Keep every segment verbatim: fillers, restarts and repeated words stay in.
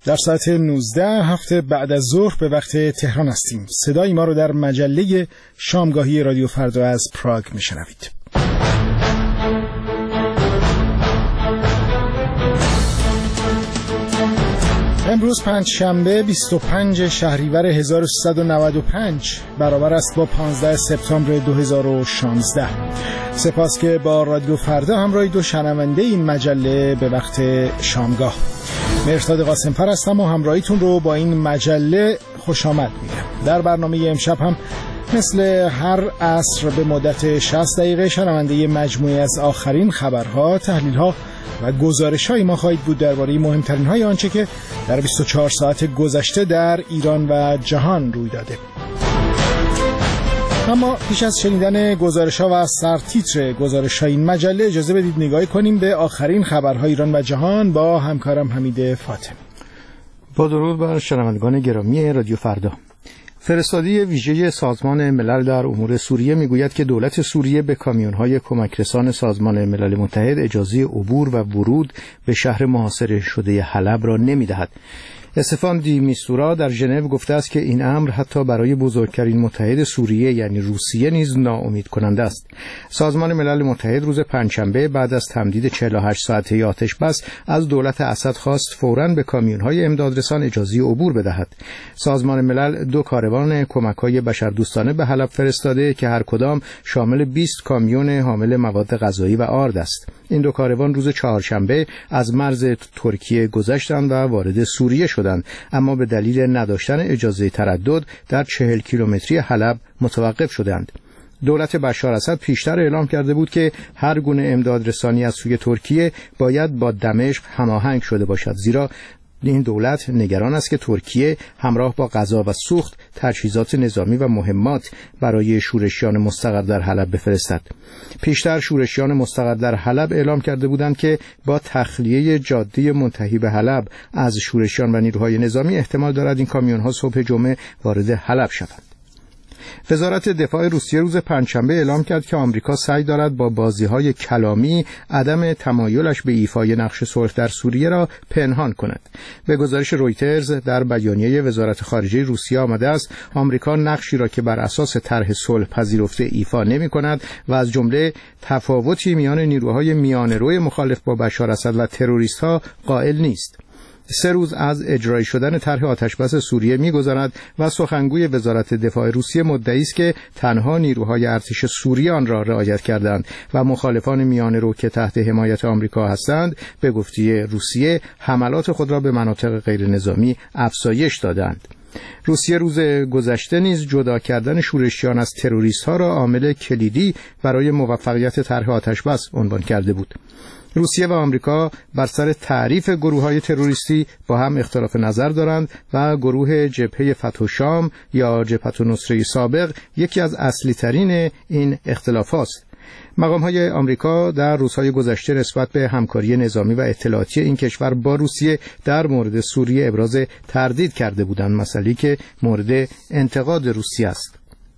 در ساعت نوزده هفته بعد از ظهر به وقت تهران هستیم. صدای ما رو در مجله شامگاهی رادیو فردا از پراگ میشنوید. امروز پنجشنبه بیست و پنج شهریور هزار و سیصد و نود و پنج برابر است با پانزده سپتامبر دو هزار و شانزده. سپاس که با رادیو فردا همراهی دو شنونده این مجله به وقت شامگاه. مرتضی قاسم‌فر هستم و همراهیتون رو با این مجله خوش آمد میگم. در برنامه امشب هم مثل هر عصر به مدت شصت دقیقه شنونده مجموعه از آخرین خبرها، تحلیل‌ها و گزارش‌های ما خواهید بود درباره مهمترین‌های آنچه که در بیست و چهار ساعت گذشته در ایران و جهان روی داده. اما پیش از شنیدن گزارش‌ها و سرتیتر گزارش‌های این مجله اجازه بدید نگاهی کنیم به آخرین خبرهای ایران و جهان با همکارم حمید فاطمی. با درود بر شنوندگان گرامی رادیو فردا. فرستادی ویژه سازمان ملل در امور سوریه میگوید که دولت سوریه به کامیون‌های کمکرسان سازمان ملل متحد اجازه عبور و ورود به شهر محاصره شده حلب را نمی‌دهد. استفان دی میستورا در ژنو گفته است که این امر حتی برای بزرگترین متحد سوریه یعنی روسیه نیز ناامید کننده است. سازمان ملل متحد روز پنجشنبه بعد از تمدید چهل و هشت ساعته آتش بس از دولت اسد خواست فوراً به کامیون‌های امدادرسان اجازه عبور بدهد. سازمان ملل دو کاروان کمک‌های بشردوستانه به حلب فرستاده که هر کدام شامل بیست کامیون حامل مواد غذایی و آرد است. این دو کاروان روز چهارشنبه از مرز ترکیه گذشتند و وارد سوریه شدند، اما به دلیل نداشتن اجازه تردد در چهل کیلومتری حلب متوقف شدند. دولت بشار اسد پیشتر اعلام کرده بود که هر گونه امداد رسانی از سوی ترکیه باید با دمشق هماهنگ شده باشد، زیرا این دولت نگران است که ترکیه همراه با غذا و سوخت تجهیزات نظامی و مهمات برای شورشیان مستقر در حلب بفرستد. پیشتر شورشیان مستقر در حلب اعلام کرده بودند که با تخلیه جاده منتهی به حلب از شورشیان و نیروهای نظامی احتمال دارد این کامیون‌ها صبح جمعه وارد حلب شوند. وزارت دفاع روسیه روز پنجشنبه اعلام کرد که آمریکا سعی دارد با بازی‌های کلامی عدم تمایلش به ایفای نقش صلح در سوریه را پنهان کند. به گزارش رویترز در بیانیه وزارت خارجه روسیه آمده است آمریکا نقشی را که بر اساس طرح صلح پذیرفته ایفا نمی‌کند و از جمله تفاوتی میان نیروهای میانه‌رو مخالف با بشار اسد و تروریست‌ها قائل نیست. سه روز از اجرایی شدن طرح آتشبس سوریه می‌گذرد و سخنگوی وزارت دفاع روسیه مدعی است که تنها نیروهای ارتش سوریه آن را رعایت کردند و مخالفان میانه‌رو که تحت حمایت آمریکا هستند به گفته روسیه حملات خود را به مناطق غیر نظامی افزایش دادند. روسیه روز گذشته نیز جدا کردن شورشیان از تروریست‌ها را عامل کلیدی برای موفقیت طرح آتشبس عنوان کرده بود. روسیه و آمریکا بر سر تعریف گروه‌های تروریستی با هم اختلاف نظر دارند و گروه جبهه فتح شام یا جبهه نصره سابق یکی از اصلی ترین این اختلافات است. مقام‌های آمریکا در روزهای گذشته نسبت به همکاری نظامی و اطلاعاتی این کشور با روسیه در مورد سوریه ابراز تردید کرده بودند، مسئله‌ای که مورد انتقاد روسیه است.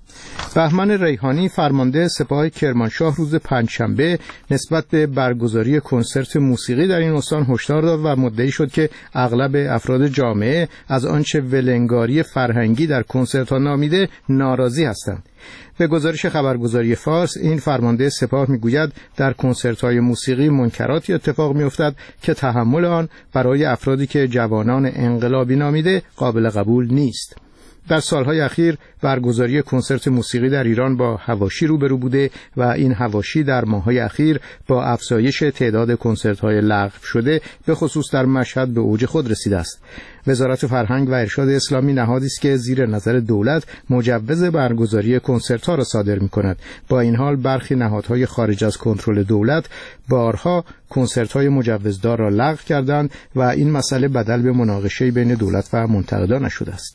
بهمن ریحانی فرمانده سپاه کرمانشاه روز پنجشنبه نسبت به برگزاری کنسرت موسیقی در این استان هشدار داد و مدعی شد که اغلب افراد جامعه از آنچه ولنگاری فرهنگی در کنسرت‌ها نامیده ناراضی هستند. به گزارش خبرگزاری فارس این فرمانده سپاه میگوید در کنسرت‌های موسیقی منکراتی اتفاق می‌افتد که تحمل آن برای افرادی که جوانان انقلابی نامیده قابل قبول نیست. در سالهای اخیر برگزاری کنسرت موسیقی در ایران با حواشی روبرو بوده و این حواشی در ماه‌های اخیر با افزایش تعداد کنسرت‌های لغو شده به خصوص در مشهد به اوج خود رسیده است. وزارت فرهنگ و ارشاد اسلامی نهادی است که زیر نظر دولت مجوز برگزاری کنسرت‌ها را صادر می‌کند. با این حال برخی نهادهای خارج از کنترل دولت بارها کنسرت‌های مجوزدار را لغو کردند و این مسئله بدل به مناقشه بین دولت و منتقدان شده است.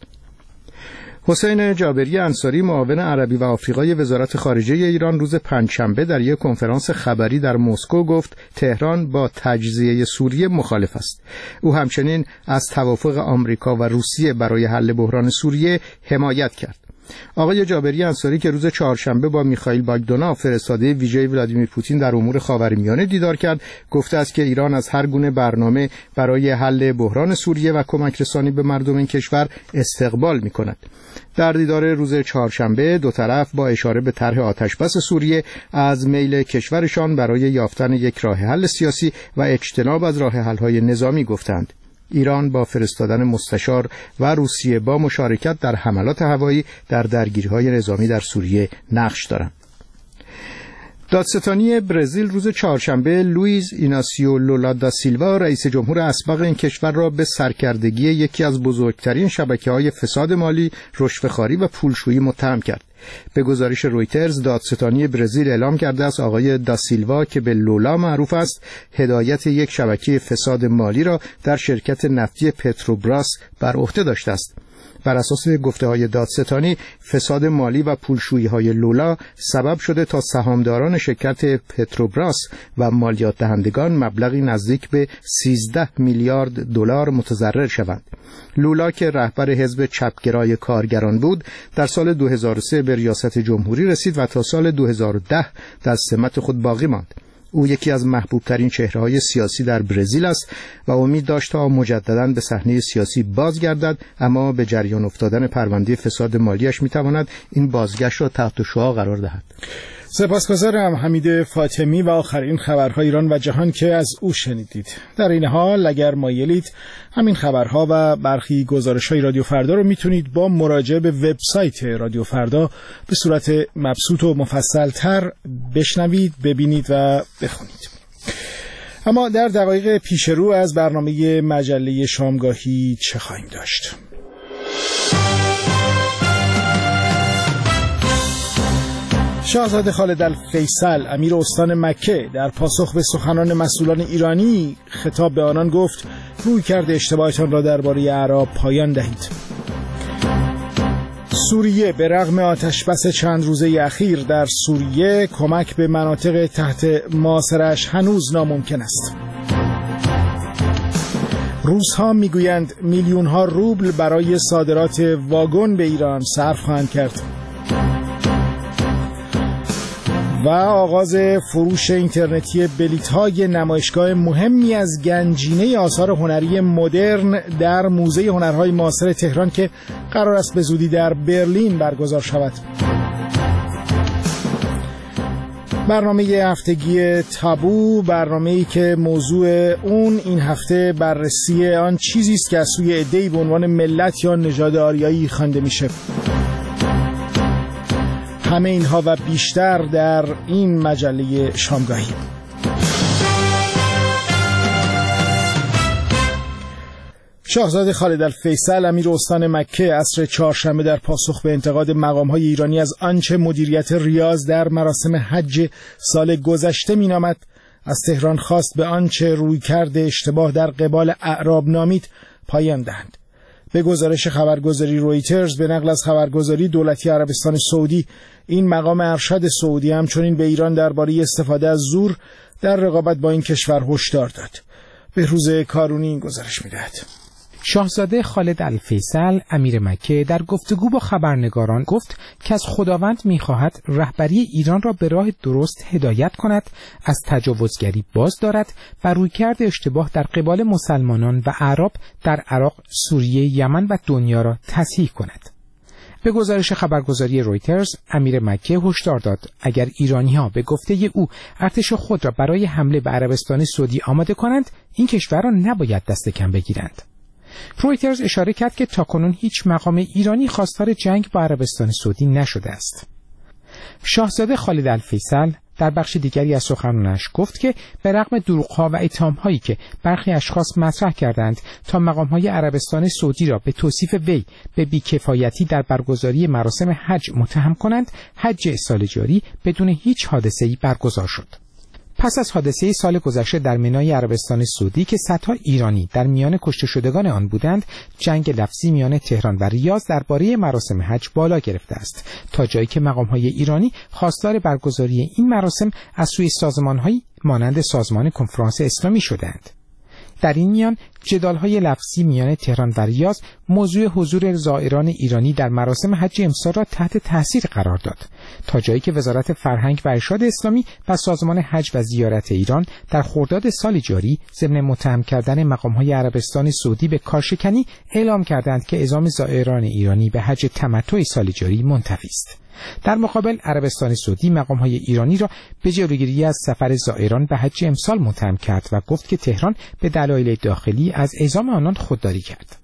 حسین جابری انصاری معاون عربی و آفریقای وزارت خارجه ایران روز پنجشنبه در یک کنفرانس خبری در مسکو گفت تهران با تجزیه سوریه مخالف است. او همچنین از توافق آمریکا و روسیه برای حل بحران سوریه حمایت کرد. آقای جابری انصاری که روز چهارشنبه با میخائیل باگدانوف فرستاده ویژه ولادیمیر پوتین در امور خاورمیانه دیدار کرد، گفته است که ایران از هر گونه برنامه برای حل بحران سوریه و کمک رسانی به مردم این کشور استقبال می‌کند. در دیدار روز چهارشنبه دو طرف با اشاره به طرح آتشبس سوریه از میل کشورشان برای یافتن یک راه حل سیاسی و اجتناب از راه حل‌های نظامی گفتند. ایران با فرستادن مستشار و روسیه با مشارکت در حملات هوایی در درگیری‌های نظامی در سوریه نقش دارند. دادستانی برزیل روز چهارشنبه لوئیز ایناسیو لولا دا سیلوا رئیس جمهور اسبق این کشور را به سرکردگی یکی از بزرگترین شبکه‌های فساد مالی، رشوه‌خواری و پولشویی متهم کرد. به گزارش رویترز دادستانی برزیل اعلام کرده است آقای دا سیلوا که به لولا معروف است، هدایت یک شبکه فساد مالی را در شرکت نفتی پتروبراس بر عهده داشته است. بر اساس گفته‌های دادستانی، فساد مالی و پولشویی‌های لولا سبب شده تا سهامداران شرکت پتروبراس و مالیات دهندگان مبلغی نزدیک به سیزده میلیارد دلار متضرر شوند. لولا که رهبر حزب چپگرای کارگران بود، در سال دو هزار و سه به ریاست جمهوری رسید و تا سال دو هزار و ده در سمت خود باقی ماند. او یکی از محبوبترین چهره‌های سیاسی در برزیل است و امید داشت تا مجدداً به صحنه سیاسی بازگردد، اما به جریان افتادن پرونده فساد مالیش می‌تواند این بازگشت را تحت شعاع قرار دهد. سپاسگزارم حمید فاطمی و آخرین خبرهای ایران و جهان که از او شنیدید. در این حال اگر مایلید همین خبرها و برخی گزارش‌های رادیو فردا رو میتونید با مراجعه به وبسایت رادیو فردا به صورت مبسوط و مفصل‌تر بشنوید، ببینید و بخونید. اما در دقایق پیش رو از برنامه مجله شامگاهی چه خواهیم داشت؟ شاهزاده خالد الفیصل امیر استان مکه در پاسخ به سخنان مسئولان ایرانی خطاب به آنان گفت رویکرد اشتباهتان را درباره اعراب پایان دهید. سوریه به رغم آتشبس چند روزه اخیر در سوریه کمک به مناطق تحت محاصره‌اش هنوز ناممکن است. روس‌ها میگویند میلیون‌ها روبل برای صادرات واگن به ایران صرف خواهند کرد. و آغاز فروش اینترنتی بلیط‌های نمایشگاه مهمی از گنجینه آثار هنری مدرن در موزه هنرهای معاصر تهران که قرار است به زودی در برلین برگزار شود. برنامه هفتگی تابو، برنامه‌ای که موضوع اون این هفته بررسی آن چیزی است که از سوی عده‌ای به عنوان ملت یا نژاد آریایی خوانده میشه. همه اینها و بیشتر در این مجله شامگاهی. شاهزاده خالد الفیصل امیر استان مکه عصر چهارشنبه در پاسخ به انتقاد مقام‌های ایرانی از آنچه مدیریت ریاض در مراسم حج سال گذشته مینامد، از تهران خواست به آنچه رویکرد اشتباه در قبال اعراب نامید پایان دهند. به گزارش خبرگزاری رویترز به نقل از خبرگزاری دولتی عربستان سعودی، این مقام ارشد سعودی همچنین به ایران درباره استفاده از زور در رقابت با این کشور هشدار داد. بهروز کارونی این گزارش می‌دهد. شاهزاده خالد الفیصل امیر مکه در گفتگو با خبرنگاران گفت که از خداوند می‌خواهد رهبری ایران را به راه درست هدایت کند، از تجاوزگری باز دارد و رویکرد اشتباه در قبال مسلمانان و اعراب در عراق، سوریه، یمن و دنیا را تصحیح کند. به گزارش خبرگزاری رویترز، امیر مکه هشدار داد اگر ایرانی‌ها به گفته او ارتش خود را برای حمله به عربستان سعودی آماده کنند، این کشور را نباید دست کم بگیرند. رویترز اشاره کرد که تاکنون هیچ مقام ایرانی خواستار جنگ با عربستان سعودی نشده است. شاهزاده خالد الفیصل در بخش دیگری از سخنانش گفت که به رغم دروغ‌ها و اتهام‌هایی که برخی اشخاص مطرح کردند تا مقام‌های عربستان سعودی را به توصیف وی به بی‌کفایتی در برگزاری مراسم حج متهم کنند، حج سال جاری بدون هیچ حادثه‌ای برگزار شد. پس از حادثه سال گذشته در منای عربستان سعودی که صدها ایرانی در میان کشته شدگان آن بودند، جنگ لفظی میان تهران و ریاض درباره مراسم حج بالا گرفته است، تا جایی که مقام‌های ایرانی خواستار برگزاری این مراسم از سوی سازمان‌هایی مانند سازمان کنفرانس اسلامی شدند. در این میان جدال‌های لفظی میان تهران و ریاض موضوع حضور زائران ایرانی در مراسم حج امسال را تحت تاثیر قرار داد، تا جایی که وزارت فرهنگ و ارشاد اسلامی و سازمان حج و زیارت ایران در خرداد سال جاری ضمن متهم کردن مقام‌های عربستان سعودی به کارشکنی اعلام کردند که اعزام زائران ایرانی به حج تمتع سال جاری منتفی است. در مقابل عربستان سعودی مقام‌های ایرانی را به جلوگیری از سفر زائران به حج امسال متهم کرد و گفت که تهران به دلایل داخلی از اعزام آنان خودداری کرد.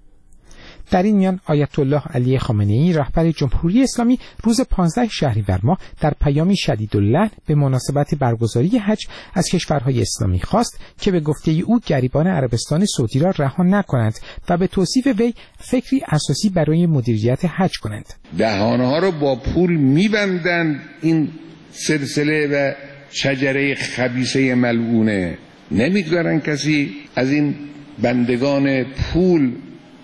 در این میان آیت الله علی خامنه‌ای رهبر جمهوری اسلامی روز پانزده شهریور ماه در پیامی شدیداللحن به مناسبت برگزاری حج از کشورهای اسلامی خواست که به گفته او گریبان عربستان سعودی را رها نکنند و به توصیف وی فکری اساسی برای مدیریت حج کنند. دهانها را با پول می‌بندند، این سلسله و شجره خبیثه ملعونه، نمی‌گذارن کسی از این بندگان پول،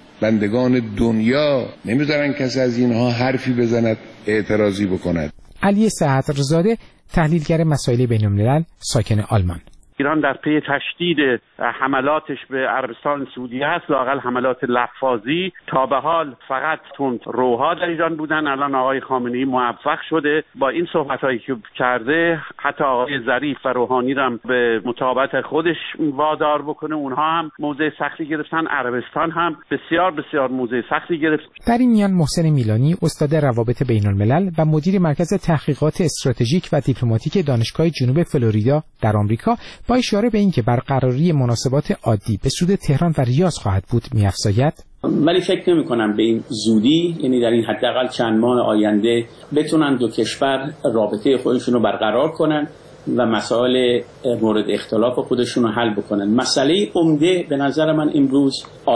بندگان دنیا، نمی‌ذارن کسی از اینها حرفی بزند، اعتراضی بکند. علی صدرزاده، تحلیلگر مسائل بین‌الملل، ساکن آلمان: ایران در پی تشدید حملاتش به عربستان سعودی هست، لااقل حملات لفاظی. تا به حال فقط تند روها در ایران بودن، الان آقای خامنه‌ای موفق شده با این صحبتایی که کرده حتی آقای ظریف و روحانی را به مطابقت خودش وادار بکنه. اونها هم موضع سختی گرفتن، عربستان هم بسیار بسیار موضع سختی گرفت. در این میان محسن میلانی، استاد روابط بین‌الملل و مدیر مرکز تحقیقات استراتژیک و دیپلماتیک دانشگاه جنوب فلوریدا در آمریکا، با اشاره به اینکه برقراری مناسبات عادی به سود تهران و ریاض خواهد بود می‌افزاید: ولی فکر نمی کنم به این زودی، یعنی در این حداقل چند ماه آینده بتونن دو کشور رابطه خودشون رو برقرار کنن و مسائل مورد اختلاف خودشون رو حل بکنن. مسئله عمده به نظر من امروز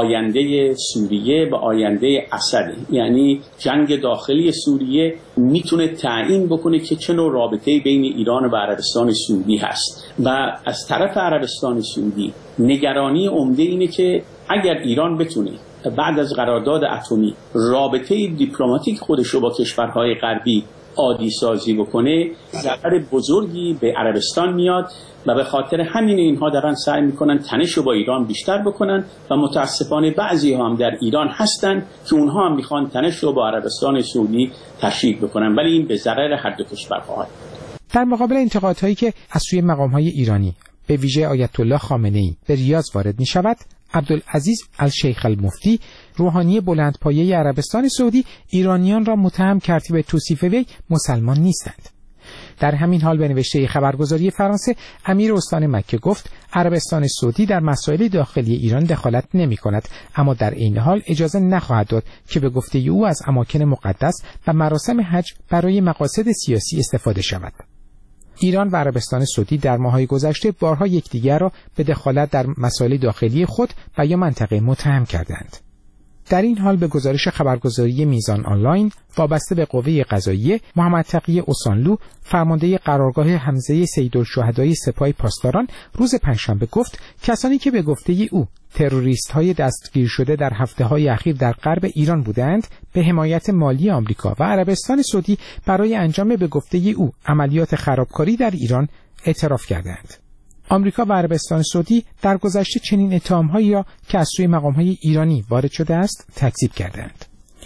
آینده سوریه و آینده اسد، یعنی جنگ داخلی سوریه میتونه تعیین بکنه که چه نوع رابطه بین ایران و عربستان سعودی هست و از طرف عربستان سعودی نگرانی عمده اینه که اگر ایران بتونه بعد از قرارداد اتمی رابطه دیپلماتیک خودش رو با کشورهای غربی عادی سازی بکنه، ضرر بزرگی به عربستان میاد و به خاطر همین اینها دارن سعی میکنن تنش رو با ایران بیشتر بکنن و متاسفانه بعضی ها هم در ایران هستن که اونها هم میخوان تنش رو با عربستان سعودی تشدید بکنن، ولی این به ضرر هر دو کشور خواهد. در مقابل انتقادهایی که از سوی مقام‌های ایرانی به ویژه آیت الله خامنه‌ای به ریاض وارد می‌شود، عبدالعزیز الشیخ المفتی، روحانی بلندپایه عربستان سعودی، ایرانیان را متهم کرد که به توصیف وی مسلمان نیستند. در همین حال به نوشته خبرگزاری فرانسه، امیر استان مکه گفت عربستان سعودی در مسائل داخلی ایران دخالت نمی کند، اما در این حال اجازه نخواهد داد که به گفته او از اماکن مقدس و مراسم حج برای مقاصد سیاسی استفاده شود. ایران و عربستان سعودی در ماه‌های گذشته بارها یکدیگر را به دخالت در مسائل داخلی خود و یا منطقه متهم کردند. در این حال به گزارش خبرگزاری میزان آنلاین وابسته به قوه قضاییه، محمد تقی اوسانلو، فرمانده قرارگاه حمزه سیدالشهدای سپاه پاسداران، روز پنجشنبه گفت کسانی که به گفته او تروریست‌های دستگیر شده در هفته‌های اخیر در غرب ایران بودند، به حمایت مالی آمریکا و عربستان سعودی برای انجام به گفته او عملیات خرابکاری در ایران اعتراف کردند. آمریکا و عربستان سعودی در گذشته چنین اتهام‌هایی را که از سوی مقام‌های ایرانی وارد شده است تکذیب کردند.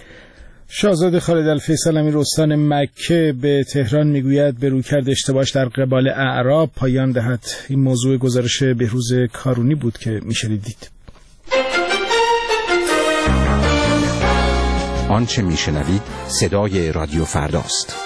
شاهزاده خالد الفیصل امیر استان مکه به تهران میگوید به رویکرد اشتباهش در قبال اعراب پایان دهد. این موضوع گزارش بهروز کارونی بود که میشنیدید. آنچه میشنوید صدای رادیو فرداست.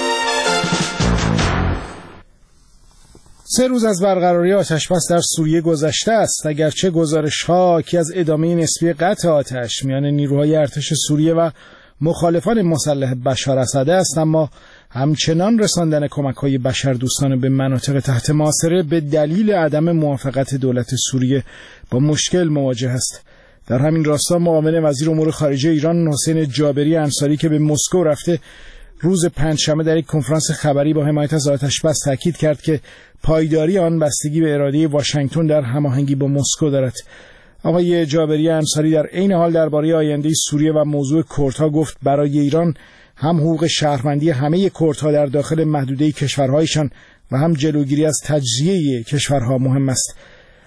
سه روز از برقراری آتش‌بس در سوریه گذشته است. اگرچه گزارش‌ها که از ادامه نسبی قطع آتش میان نیروهای ارتش سوریه و مخالفان مسلح بشار اسد است، اما همچنان رساندن کمک‌های بشردوستانه به مناطق تحت محاصره به دلیل عدم موافقت دولت سوریه با مشکل مواجه است. در همین راستا معاون وزیر امور خارجه ایران حسین جابری انصاری که به مسکو رفته، روز پنجشنبه در یک کنفرانس خبری با حمایت از آتش‌بس تاکید کرد که پایداری آن بستگی به اراده واشنگتن در هماهنگی با مسکو دارد. آقای جابری انصاری در عین حال درباره آینده سوریه و موضوع کردها گفت برای ایران هم حقوق شهروندی همه کردها در داخل محدوده کشورهایشان و هم جلوگیری از تجزیه کشورها مهم است.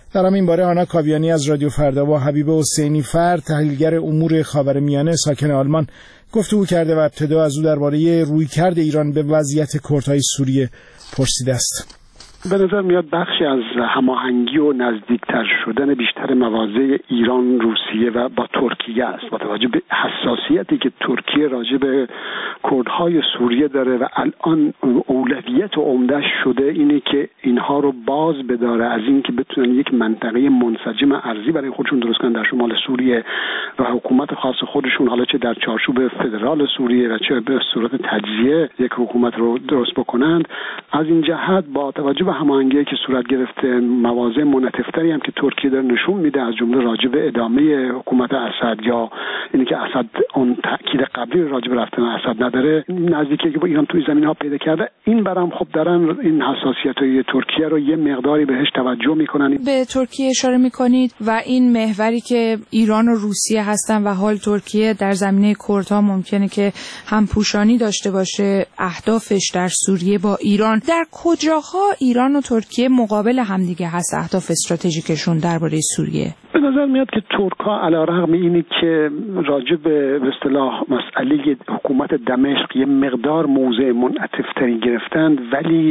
در همین باره آنا کاویانی از رادیو فردا با حبیب حسینی فر، تحلیلگر امور خاورمیانه ساکن آلمان، گفتگو کرده و ابتدا از او درباره رویکرد ایران به وضعیت کردهای سوریه پرسیده است. به نظر میاد بخشی از هماهنگی و نزدیکتر شدن بیشتر مواضع ایران، روسیه و با ترکیه است. با توجه به حساسیتی که ترکیه راجع به کردهای سوریه داره و الان اولویت و عمده‌اش شده اینه که اینها رو باز بداره از اینکه بتونن یک منطقه منسجم ارضی برای خودشون درست کنن در شمال سوریه و حکومت خاص خودشون، حالا چه در چارچوب فدرال سوریه و چه به صورت تجزیه یک حکومت رو درست بکنند. از این جهت با توجه به هماهنگی که صورت گرفته، مواضع منعطف‌تری هم که ترکیه داره نشون میده، از جمله راجع به ادامه حکومت اسد یا اینی که اسد اون تاکید قبلی راجع به رفتن اسد نداره، نزدیکی که با ایران توی زمینه‌ها پیدا کرده، این برام خب دارن این حساسیت‌های ترکیه رو یه مقداری بهش توجه میکنن. به ترکیه اشاره میکنید و این محوری که ایران و روسیه هستن و حال ترکیه در زمینه کردها ممکنه که همپوشانی داشته باشه اهدافش در سوریه با ایران. در کجاها ایران و ترکیه مقابل همدیگه هست اهداف استراتژیکشون درباره سوریه؟ به نظر میاد که ترک‌ها علیرغم اینی که راجع به به اصطلاح مسئله حکومت دمشق یه مقدار موضع منعطف‌تری گرفتند، ولی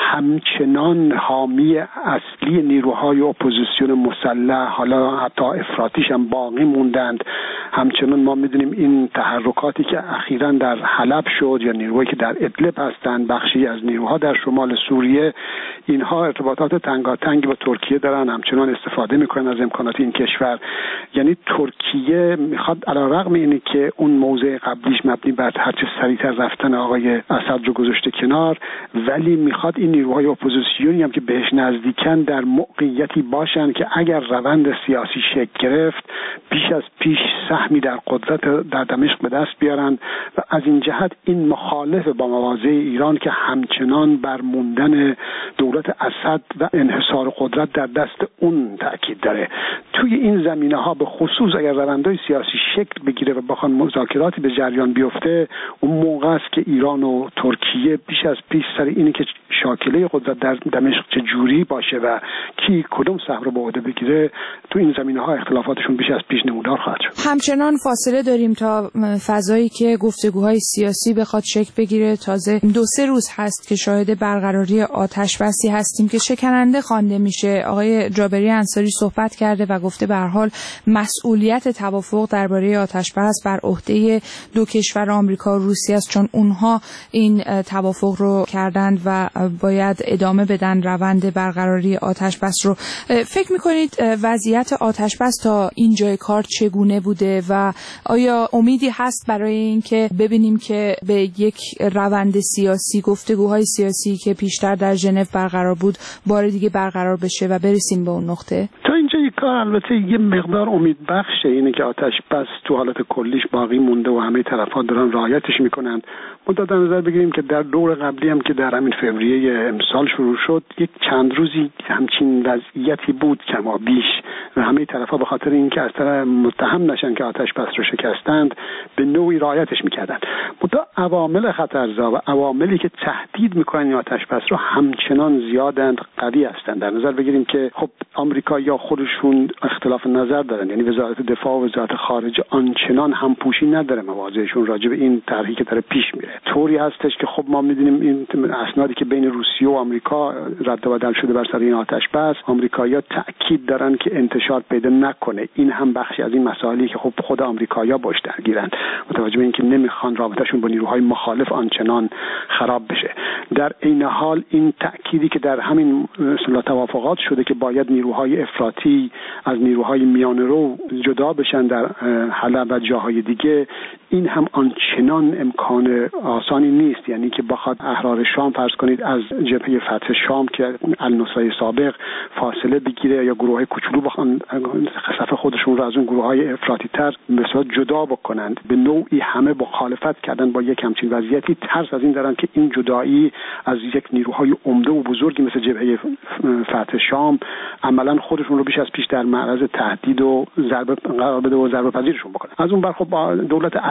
همچنان حامی اصلی نیروهای اپوزیسیون مسلح، حالا حتی افراطیش هم باقی موندند. همچنان ما میدونیم این تحرکاتی که اخیراً در حلب شد یا نیروهایی که در ادلب هستند، بخشی از نیروها در شمال سوریه، اینها ارتباطات تنگاتنگی با ترکیه دارن، همچنان استفاده میکنن از امکانات این کشور. یعنی ترکیه میخواد علیرغم اینی که اون موضع قبلیش مبنی بر هرچه سریعتر رفتن آقای اسد رو گذاشته کنار، ولی میخواد این نیروهای اپوزیسیونی هم که بهش نزدیکن در موقعیتی باشن که اگر روند سیاسی شکل گرفت بیش از پیش سهمی در قدرت در دمشق به دست بیارن و از این جهت این مخالف با مواضع ایران که همچنان بر موندن دولت اسد و انحصار قدرت در دست اون تاکید داره. توی این زمینه‌ها به خصوص اگر روندهای سیاسی شکل بگیره و بخوان مذاکراتی به جریان بیفته، اون موقع است که ایران و ترکیه بیش از پیش سر اینه که شاکله قدرت در دمشق چه جوری باشه و کی کدوم سهم رو به عهده بگیره، تو این زمینه‌ها اختلافاتشون بیش از پیش نمودار خواهد شد. همچنان فاصله داریم تا فضایی که گفتگوهای سیاسی بخواد شکل بگیره. تازه دو سه روز هست که شاهد برقراری آتش بسی هستیم که شکننده خوانده میشه. آقای جابری انصاری صحبت کرده و گفته به هر حال مسئولیت توافق درباره آتش بس بر عهده دو کشور آمریکا و روسیه است، چون اونها این توافق رو کردند و باید ادامه بدن روند برقراری آتش بس رو. فکر میکنید وضعیت آتش بس تا اینجای کار چگونه بوده و آیا امیدی هست برای اینکه ببینیم که به یک روند سیاسی، گفتگوهای سیاسی که پیشتر در ژنو برقرار بود بار دیگه برقرار بشه و برسیم به اون نقطه؟ تا اینجا این کار البته یه مقدار امید بخشه، اینه که آتش بس تو حالت کلیش باقی مونده و همه طرفا دارن رعایتش میکنند. منتها در نظر بگیریم که در دور قبلی هم که در همین فوریه امسال شروع شد، یک چند روزی همچین وضعیتی بود کما بیش و همه طرفا به خاطر اینکه از طرف متهم نشن که آتش بس رو شکستند به نوعی رعایتش میکردند. منتها عوامل خطرزا و عواملی که تهدید میکنن این آتش بس رو همچنان زیادند، قوی هستند. در نظر بگیریم که خب آمریکایی‌ها خودشون اختلاف نظر دارن، یعنی وزارت دفاع و وزارت خارجه آنچنان همپوشی نداره مواضعشون راجع به این طرحی که داره پیش میره. طوری هستش که خب ما میدونیم این اسنادی که بین روسیه و آمریکا رد و بدل شده بر سر این آتش بس، آمریکایی‌ها تاکید دارن که انتشار پیدا نکنه. این هم بخشی از این مسائلی که خب خود آمریکایی‌ها باش درگیرند، متوجه به اینکه نمیخوان رابطه‌شون با نیروهای مخالف آنچنان خراب بشه. در این حال این تأکیدی که در همین اصطلاح توافقات شده که باید نیروهای افراطی از نیروهای میانه‌رو جدا بشن در حلب و جاهای دیگه، این هم آنچنان امکان آسانی نیست. یعنی که بخواد احرار شام فرض کنید از جبهه فتح شام که النصره سابق فاصله بگیره یا گروه‌های کوچولو بخوان صف خودشون رو از اون گروه‌های افراطی‌تر مثلا جدا بکنند، به نوعی همه مخالفت کردن با یک همچین وضعیتی. ترس از این دارن که این جدایی از یک نیروهای عمده و بزرگی مثل جبهه فتح شام عملاً خودشون رو بیش از پیش در معرض تهدید و ضربه قرار بده و ضربه پذیرشون بکنه. از اون بر خب دولت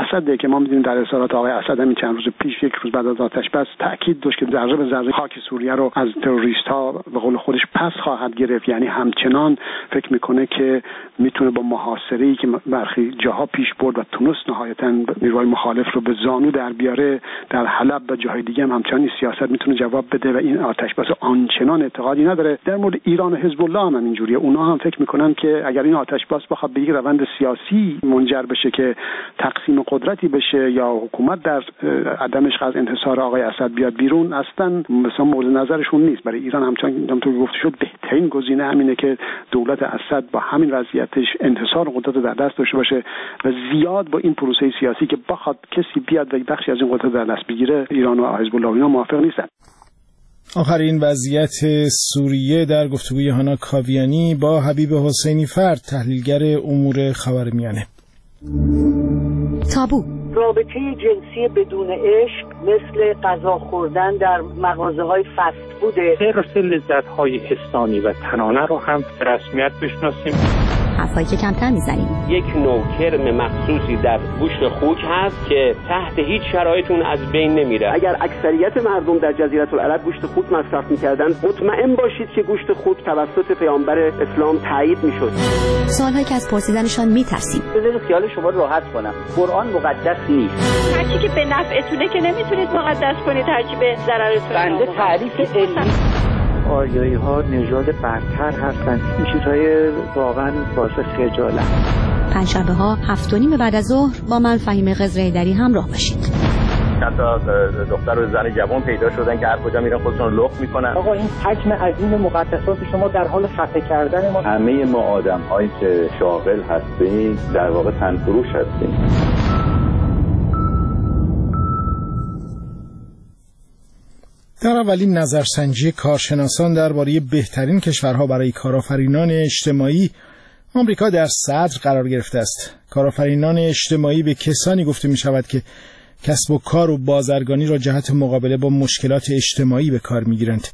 اسده که ما می‌دونیم در اظهارات آقای اسد همین چند روز پیش یک روز بعد از آتش بس تاکید داشت که ذره به ذره خاک سوریه رو از تروریست‌ها به قول خودش پس خواهد گرفت. یعنی همچنان فکر میکنه که میتونه با محاصره‌ای که برخی جاها پیش برد و تونست نهایتاً نیروهای مخالف رو به زانو در بیاره در حلب و جاهای دیگه هم همچنان سیاست میتونه جواب بده و این آتش بس آنچنان اعتقادی نداره. در مورد ایران و حزب الله هم اینجوریه. اونا هم فکر میکنن که اگر این آتش بس بخواد به یک روند سیاسی منجر بشه که تقسیم قدرتی بشه یا حکومت در عدمش از انحصار آقای اسد بیاد بیرون، اصلا مثلا مورد نظرشون نیست. برای ایران همچنان همونطور که گفته شد بهترین گزینه همینه که دولت اسد با همین وضعیتش انحصار قدرت در دست داشته باشه و زیاد با این پروسه سیاسی که بخواد کسی بیاد و بخشی از این قدرت در دست بگیره ایران و حزب الله اینا موافق نیستن. آخرین وضعیت سوریه در گفتگوی هانا کاویانی با حبیب حسینی فرد، تحلیلگر امور خاورمیانه. تابو رابطه جنسی بدون عشق مثل غذا خوردن در مغازه‌های فست فوده. حرص لذت‌های حسانی و تنانه رو هم به رسمیت بشناسیم. حرفایی که کمتر میزنیم. یک نوع کرم مخصوصی در گوشت خوک هست که تحت هیچ شرایطی از بین نمیره. اگر اکثریت مردم در جزیره العرب گوشت خوک مصرف میکردن، مطمئن باشید که گوشت خوک توسط پیامبر اسلام تایید میشد. سوالهایی که از پرسیدنشان میترسیم. بذارید خیال شما رو راحت کنم. قرآن مقدس نیست. هر چی که به نفعتونه که نمیتونید مقدس کنید، هر چی به ضررتونه. بنده تعریف علمی آریایی ها نژاد برتر هستند. این چیزهای واقعا باعث خجالت. پنجشنبه ها هفت و نیم بعد از ظهر با من فهیم قزره‌ایدری همراه باشید. حتی دختر و زن جوان پیدا شدن که هر کجا میرن خودشون لخت میکنن. آقا این حجم عظیم مقدسات شما در حال خفه کردن ما. همه ما آدم هایی که شاغل هستیم در واقع تنفروش هستیم. در اولین نظرسنجی کارشناسان درباره بهترین کشورها برای کارآفرینان اجتماعی، آمریکا در صدر قرار گرفته است. کارآفرینان اجتماعی به کسانی گفته می شود که کسب و کار و بازرگانی را جهت مقابله با مشکلات اجتماعی به کار می گیرند.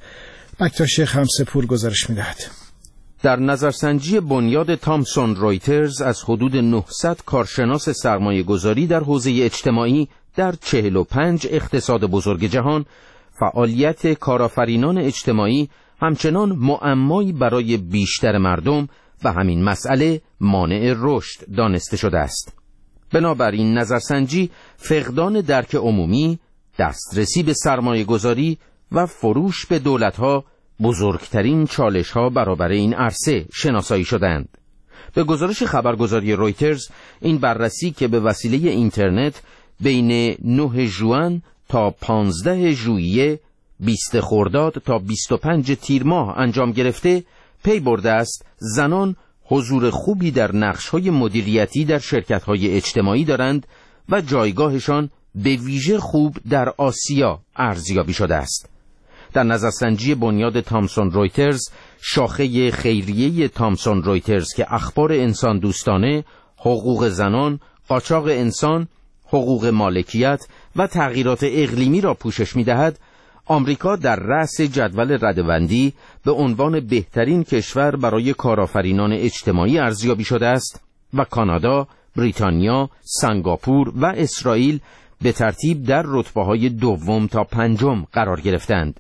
بکتاش خمسپور گزارش می دهد. در نظرسنجی بنیاد تامسون رویترز از حدود نهصد کارشناس سرمایه گذاری در حوزه اجتماعی در چهل و پنج اقتصاد بزرگ جهان، فعالیت کارآفرینان اجتماعی همچنان معمایی برای بیشتر مردم و همین مسئله مانع رشد دانسته شده است. بنابراین نظرسنجی فقدان درک عمومی، دسترسی به سرمایه گذاری و فروش به دولت‌ها بزرگترین چالش‌ها برابر این عرصه شناسایی شدند. به گزارش خبرگزاری رویترز، این بررسی که به وسیله اینترنت بین نه ژوئن تا پانزده ژوئیه، بیست خرداد تا بیست و پنج تیر ماه انجام گرفته، پی برده است زنان حضور خوبی در نقش‌های مدیریتی در شرکت‌های اجتماعی دارند و جایگاهشان به ویژه خوب در آسیا ارزیابی شده است. در نظرسنجی بنیاد تامسون رویترز، شاخه خیریه تامسون رویترز که اخبار انسان دوستانه، حقوق زنان، قاچاق انسان، حقوق مالکیت و تغییرات اقلیمی را پوشش می‌دهد، آمریکا در رأس جدول رده‌بندی به عنوان بهترین کشور برای کارآفرینان اجتماعی ارزیابی شده است و کانادا، بریتانیا، سنگاپور و اسرائیل به ترتیب در رتبه‌های دوم تا پنجم قرار گرفتند.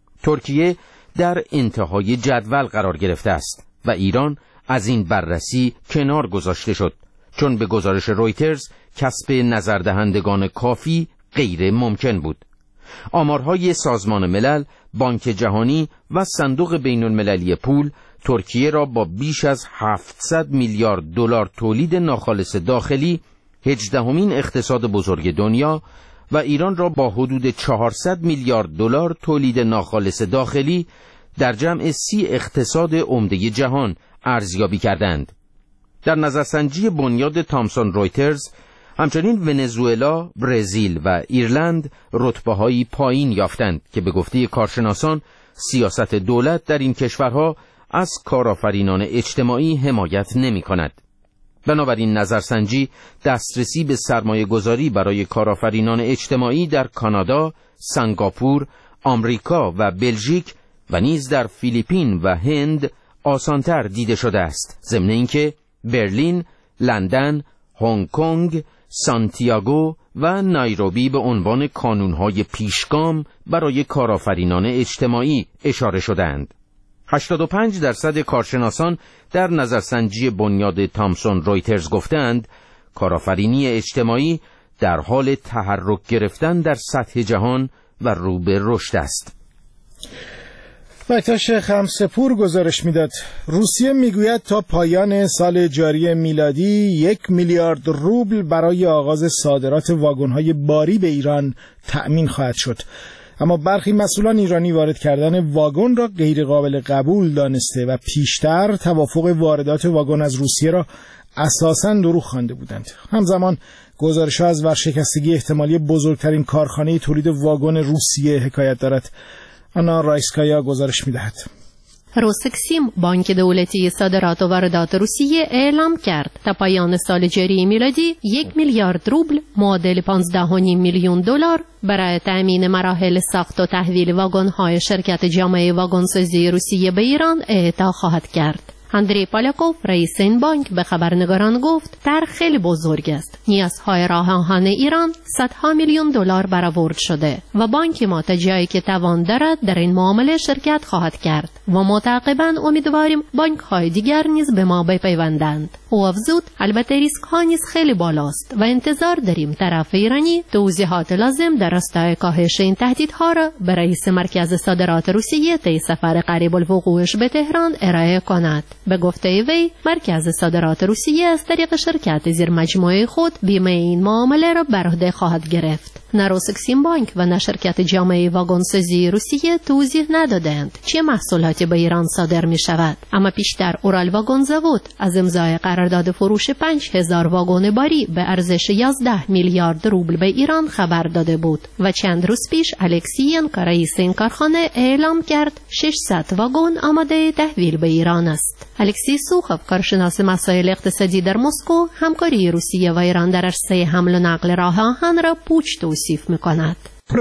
ترکیه در انتهای جدول قرار گرفته است و ایران از این بررسی کنار گذاشته شد، چون به گزارش رویترز کسب نظردهندگان کافی غیر ممکن بود. آمارهای سازمان ملل، بانک جهانی و صندوق بین المللی پول ترکیه را با بیش از هفتصد میلیارد دلار تولید ناخالص داخلی هجدهمین اقتصاد بزرگ دنیا و ایران را با حدود چهارصد میلیارد دلار تولید ناخالص داخلی در جمع سی اقتصاد عمده جهان ارزیابی کردند. در نظرسنجی بنیاد تامسون رویترز همچنین ونزوئلا، برزیل و ایرلند رتبه‌های پایین یافتند که به گفته کارشناسان سیاست دولت در این کشورها از کارآفرینان اجتماعی حمایت نمی‌کند. بنابراین نظرسنجی دسترسی به سرمایه گذاری برای کارآفرینان اجتماعی در کانادا، سنگاپور، آمریکا و بلژیک و نیز در فیلیپین و هند آسانتر دیده شده است، ضمن اینکه برلین، لندن، هنگ کنگ، سانتیاگو و نایروبی به عنوان کانونهای پیشگام برای کارآفرینان اجتماعی اشاره شدند. هشتاد و پنج درصد کارشناسان در نظرسنجی بنیاد تامسون رویترز گفتند کارآفرینی اجتماعی در حال تحرک گرفتن در سطح جهان و رو به رشد است. وقتاش خمسپور گزارش میداد روسیه میگوید تا پایان سال جاری میلادی یک میلیارد روبل برای آغاز صادرات واگن‌های باری به ایران تأمین خواهد شد. اما برخی مسئولان ایرانی وارد کردن واگن را غیر قابل قبول دانسته و پیشتر توافق واردات واگن از روسیه را اساساً دروغ خوانده بودند. همزمان گزارش‌ها از ورشکستگی احتمالی بزرگترین کارخانه تولید واگن روسیه حکایت دارد. آنا رایسکایا گزارش می‌دهد. روسکسیم، بانک دولتی صادرات و واردات روسیه، اعلام کرد تا پایان سال جاری میلادی یک میلیارد روبل معادل پانزده و نیم میلیون دلار برای تأمین مراحل ساخت و تحویل واگن‌های شرکت جامعه واگنسازی روسیه به ایران اعطا خواهد کرد. اندری پالاکوف، رئیس این بانک، به خبرنگاران گفت طرح خیلی بزرگ است. نیازهای راه آهن ایران صدها میلیون دلار برآورد شده و بانک ما تا جایی که توان دارد در این معامله شرکت خواهد کرد و متعاقباً امیدواریم بانک های دیگر نیز به ما بپیوندند. او افزود البته ریسک ها نیز خیلی بالاست و انتظار داریم طرف ایرانی توضیحات لازم در راستای کاهش این تهدیدها را به رئیس مرکز صادرات روسیه طی سفر قریب الوقوعش به تهران ارائه کند. به گفته وی مرکز صادرات روسیه از طریق شرکت زیر مجموعه خود بیمه این معامله را بر عهده خواهد گرفت. نه روسکسیم بانک و نه شرکت جامعه واگنسازی روسیه توضیح ندادند چه محصولاتی به ایران صادر می شود. اما پیشتر اورال واگن زاود از امضای قرارداد فروش پنج هزار واگن باری به ارزش یازده میلیارد روبل به ایران خبر داده بود و چند روز پیش الکسیینکو، رئیس این کارخانه، اعلام کرد ششصد واگن آماده تحویل به ایران است. الکسی سوخوف، کارشناس مسائل اقتصادی در مسکو، همکاری روسیه و ایران در عرصه حمل و نقل راه آهن را پوچ توصیف می‌کند.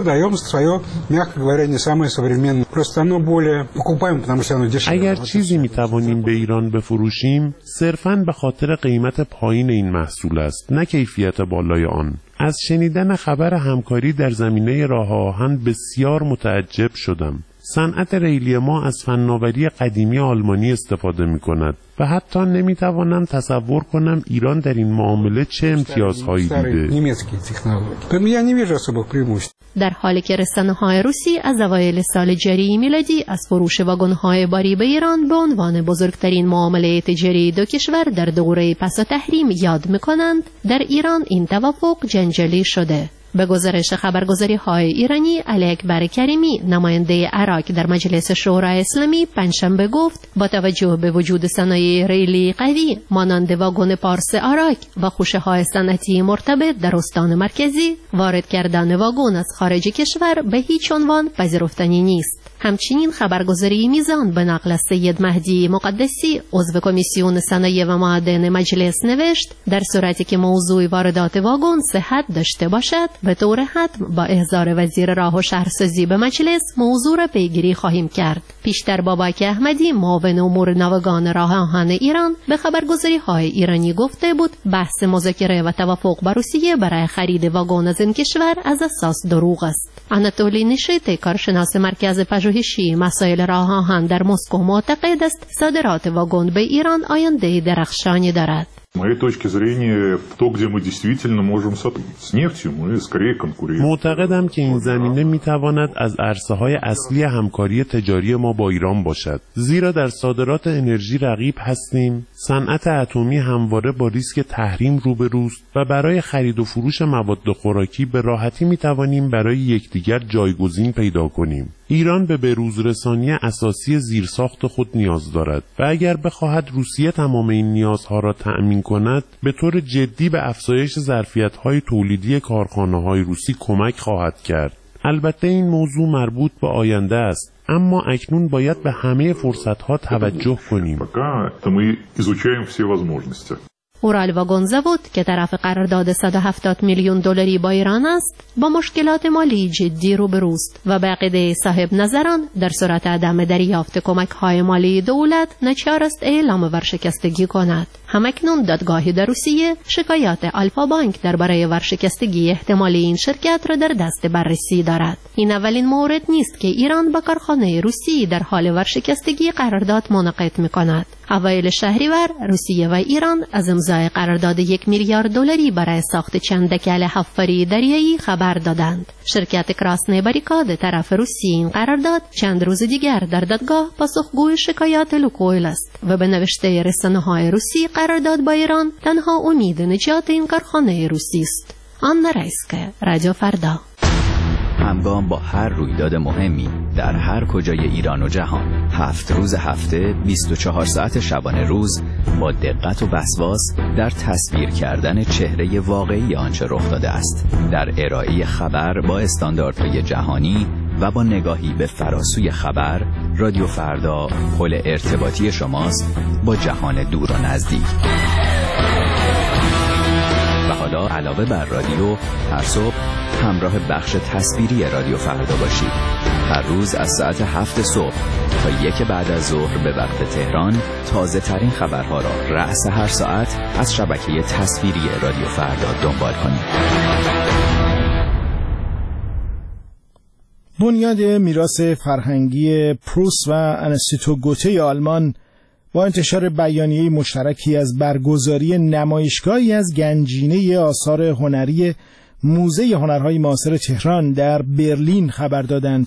اگر چیزی میتوانیم به ایران بفروشیم صرفاً به خاطر قیمت پایین این محصول است، نه کیفیت بالای آن. از شنیدن خبر همکاری در زمینه راه آهن بسیار متعجب شدم. صنعت ریلی ما از فناوری قدیمی آلمانی استفاده می کند و حتی نمی توانم تصور کنم ایران در این معامله چه امتیازهایی دیده. در حالی که رسانه‌های روسی از اوایل سال جاری میلادی از فروش واگن‌های باری به ایران به عنوان بزرگترین معامله تجاری دو کشور در دوره پس از تحریم یاد می‌کنند، در ایران این توافق جنجالی شده. به گزارش خبرگزاری های ایرانی، علی اکبر کریمی، نماینده عراق در مجلس شورای اسلامی، پنجشنبه گفت با توجه به وجود صنایع ریلی قوی مانند واگن پارس عراق و خوشه های صنعتی مرتبط در استان مرکزی، وارد کردن واگن از خارج کشور به هیچ عنوان پذیرفتنی نیست. همچنین خبرگزاری میزان به نقل از سید مهدی مقدسی، عضو کمیسیون صنایع و معادن مجلس، نوشت در صورتی که موضوع واردات واگن صحت داشته باشد به طور حتم با احضار وزیر راه و شهرسازی به مجلس موضوع را پیگیری خواهیم کرد. پیشتر بابک احمدی، معاون امور ناوگان راه آهن ایران، به خبرگزاری های ایرانی گفته بود بحث مذاکره و توافق با روسیه برای خرید واگن از این کشور از اساس دروغ است. آناتولی نیشیت، کارشناس مرکز پژوهشی مسائل راه آهن در مسکو، معتقد است صادرات واگن به ایران آینده درخشانی دارد. моей точки зрения, то, где мы действительно можем сотрудничать с нефтью, мы скорее конкурируем. معتقدم که این زمینه میتواند از عرصه‌های اصلی همکاری تجاری ما با ایران باشد، زیرا در صادرات انرژی رقیب هستیم. صنعت اتمی همواره با ریسک تحریم روبروست و برای خرید و فروش مواد خوراکی به راحتی میتوانیم برای یکدیگر جایگزین پیدا کنیم. ایران به بروزرسانی اساسی زیرساخت خود نیاز دارد و اگر بخواهد روسیه تمام این نیازها را تأمین کند، به طور جدی به افزایش ظرفیت‌های تولیدی کارخانه‌های روسی کمک خواهد کرد. البته این موضوع مربوط به آینده است، اما اکنون باید به همه فرصت‌ها توجه کنیم. اورال واگن زاود که طرف قرارداد صد و هفتاد میلیون دلاری با ایران است، با مشکلات مالی جدی روبروست و به عقیده صاحب نظران در صورت عدم دریافت کمک‌های مالی دولت ناچار است اعلام ورشکستگی کند. همکنون دادگاهی در روسیه شکایات آلفا بانک درباره ورشکستگی احتمالی این شرکت را در دست بررسی دارد. این اولین مورد نیست که ایران با کارخانه روسی در حال ورشکستگی قرارداد منعقد می‌کند. اوایل شهریور روسیه و ایران از امضای قرارداد یک میلیارد دلاری برای ساخت چند دکل حفاری دریایی خبر دادند. شرکت کراسنی باریکاد طرف روسی این قرارداد چند روز دیگر در دادگاه پاسخگوی شکایات لوکویل است و به نوشته رسانه‌های روسی قرارداد با ایران تنها امید نجات این کارخانه روسی است. آن رایسکه، رادیو فردا. همگام با هر رویداد مهمی در هر کجای ایران و جهان، هفت روز هفته، بیست و چهار ساعت شبانه روز، با دقت و وسواس در تصویر کردن چهره واقعی آنچه رخ داده است، در ارائه خبر با استانداردهای جهانی و با نگاهی به فراسوی خبر، رادیو فردا پل ارتباطی شماست با جهان دور و نزدیک. و حالا علاوه بر رادیو، هر صبح همراه بخش تصویری رادیو فردا باشید. هر روز از ساعت هفت صبح تا یک بعد از ظهر به وقت تهران تازه ترین خبرها را رأس هر ساعت از شبکه تصویری رادیو فردا دنبال کنید. بنیاد میراث فرهنگی پروست و انستیتو گوته آلمان با انتشار بیانیه مشترکی از برگزاری نمایشگاهی از گنجینه آثار هنری موزه هنرهای معاصر تهران در برلین خبر دادند.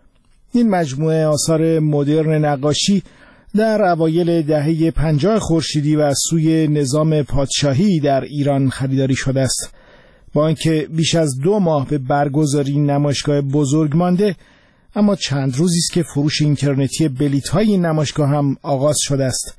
این مجموعه آثار مدرن نقاشی در اوایل دهه پنجاه خورشیدی و از سوی نظام پادشاهی در ایران خریداری شده است. با اینکه بیش از دو ماه به برگزاری نمایشگاه بزرگ مانده، اما چند روزی است که فروش اینترنتی بلیط‌های این نمایشگاه هم آغاز شده است.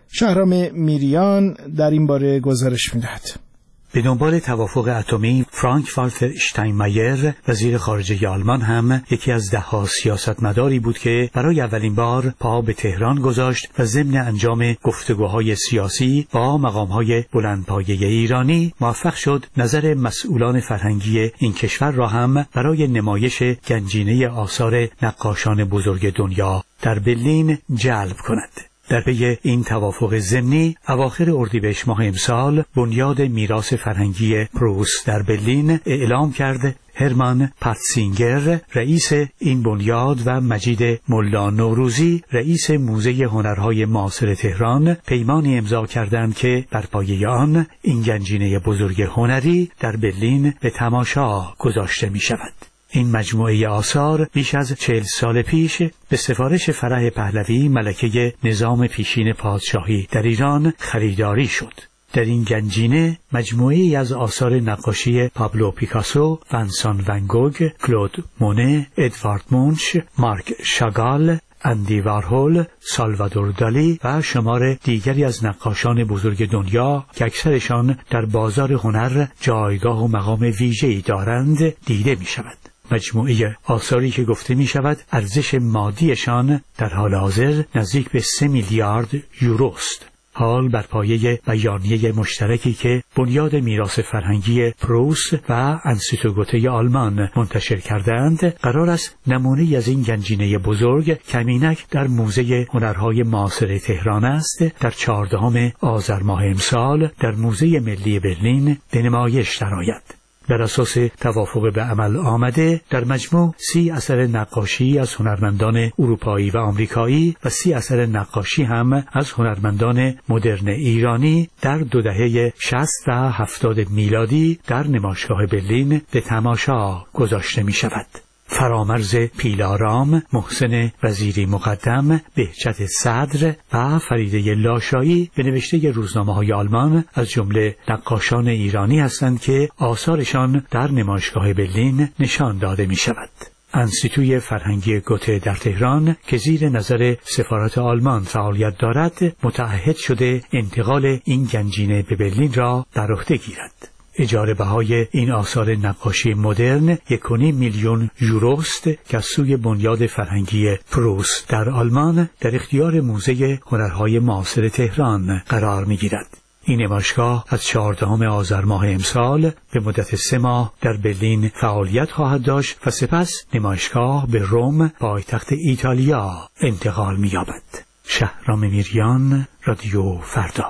شهرام میریان در این باره گزارش می‌دهد. به دنبال توافق اتمی، فرانک والتر شتاینمایر وزیر خارجه آلمان هم یکی از ده‌ها سیاستمداری بود که برای اولین بار پا به تهران گذاشت و ضمن انجام گفتگوهای سیاسی با مقام‌های بلندپایه ایرانی موفق شد نظر مسئولان فرهنگی این کشور را هم برای نمایش گنجینه آثار نقاشان بزرگ دنیا در برلین جلب کند. در پی این توافق ضمنی اواخر اردیبهشت ماه امسال بنیاد میراث فرهنگی پروست در برلین اعلام کرد هرمان پاتسینگر رئیس این بنیاد و مجید ملا نوروزی رئیس موزه هنرهای معاصر تهران پیمانی امضا کردند که بر پایه آن این گنجینه بزرگ هنری در برلین به تماشا گذاشته می شود. این مجموعه آثار بیش از چهل سال پیش به سفارش فرح پهلوی ملکه نظام پیشین پادشاهی در ایران خریداری شد. در این گنجینه مجموعه‌ای از آثار نقاشی پابلو پیکاسو، ونسان ون گوگ، کلود مونه، ادوارد مونچ، مارک شاگال، اندی وارهول، سالوادور دالی و شمار دیگری از نقاشان بزرگ دنیا که اکثرشان در بازار هنر جایگاه و مقام ویژه‌ای دارند دیده می شود. مجموعه آثاری که گفته می شود ارزش مادیشان در حال حاضر نزدیک به سه میلیارد یوروست. حال بر پایه بیانیه مشترکی که بنیاد میراث فرهنگی پروست و انستیتو گوته آلمان منتشر کردند، قرار است نمونه‌ای از این گنجینه بزرگ کمینک در موزه هنرهای معاصر تهران است در چهاردهم آذر ماه امسال در موزه ملی برلین به نمایش درآید. بر اساس توافق به عمل آمده در مجموع سی اثر نقاشی از هنرمندان اروپایی و آمریکایی و سی اثر نقاشی هم از هنرمندان مدرن ایرانی در دو دهه شصت و هفتاد میلادی در نمایشگاه برلین به تماشا گذاشته می شود. فرامرز پیلارام، محسن وزیری مقدم، بهجت صدر و فریده لاشایی به نوشته روزنامه‌های آلمان از جمله نقاشان ایرانی هستند که آثارشان در نمایشگاه برلین نشان داده می شود. انستیتوی فرهنگی گوته در تهران که زیر نظر سفارت آلمان فعالیت دارد، متعهد شده انتقال این گنجینه به برلین را بر عهده گیرد. اجاره بهای این آثار نقاشی مدرن یک و نیم میلیون یوروست که از سوی بنیاد فرهنگی پروست در آلمان در اختیار موزه هنرهای معاصر تهران قرار می‌گیرد. این نمایشگاه از چهاردهم آذر ماه امسال به مدت سه ماه در برلین فعالیت خواهد داشت و سپس نمایشگاه به روم، پایتخت ایتالیا، انتقال می‌یابد. شهرام میریان، رادیو فردا.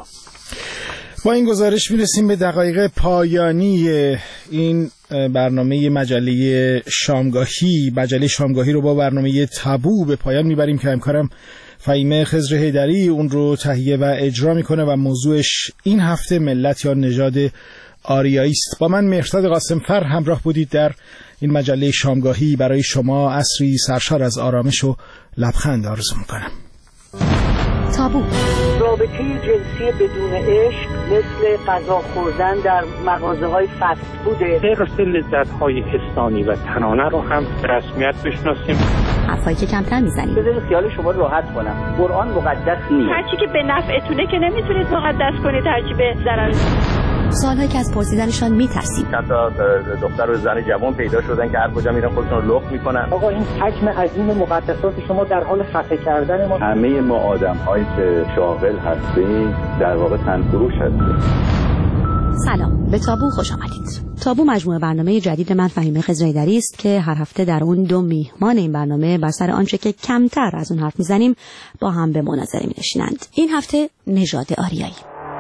با این گزارش میرسیم به دقایق پایانی این برنامه مجله شامگاهی. مجله شامگاهی رو با برنامه تابو به پایان میبریم که همکارم فهیمه خضر حیدری اون رو تهیه و اجرا میکنه و موضوعش این هفته ملت یا نژاد آریایی است. با من مهرداد قاسمفر همراه بودید در این مجله شامگاهی. برای شما عصری سرشار از آرامش و لبخند آرزو میکنم. تابو. رابطه جنسی بدون عشق مثل غذا خوردن در مغازه‌های فست فوده. حرص لذت‌های حسانی و تنانه رو هم به رسمیت بشناسیم. حرفایی که کمتر میزنیم. بذارید خیال شما رو راحت کنم. قرآن مقدس نیست. هرچی که به نفعتونه که نمیتونید مقدس کنید، هرچی به ضرر. سالهایی که از پرسیدنشان میترسیم. چند تا دختر و زن جوان پیدا شدن که هر کجا میرن خودشون رو لخت میکنن. آقا این حجم عظیم مقدسات شما در حال خفه کردن ما. همه ما آدم‌هایی که شاغل هستیم در واقع تنفروش هستیم. سلام، به تابو خوش آمدید. تابو مجموعه برنامه جدید من فهیمه خضر حیدری است که هر هفته در اون دو میهمان این برنامه بر سر آنچه که کمتر از اون حرف میزنیم با هم به مناظره می‌نشینند. این هفته نژاد آریایی.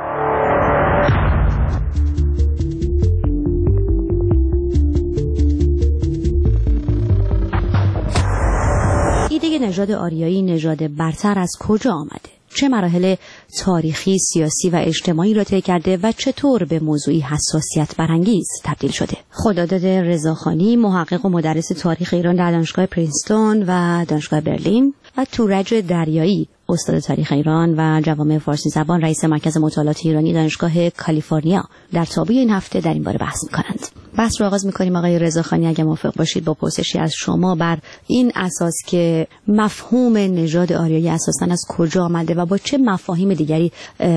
ایده نژاد آریایی نژاد برتر از کجا آمده؟ چه مراحل تاریخی، سیاسی و اجتماعی را طی کرده و چطور به موضوعی حساسیت برانگیز تبدیل شده؟ خداداد رضاخانی، محقق و مدرس تاریخ ایران در دانشگاه پرینستون و دانشگاه برلین، و تورج دریایی، استاد تاریخ ایران و جوامع فارسی زبان، رئیس مرکز مطالعات ایرانی دانشگاه کالیفرنیا، در تابوی این هفته در این باره بحث می‌کنند. بحث رو آغاز می‌کنیم آقای رضاخانی، اگه موافق باشید، با پرسشی از شما بر این اساس که مفهوم نژاد آریایی اساساً از کجا آمده و با چه مفاهیم دیگری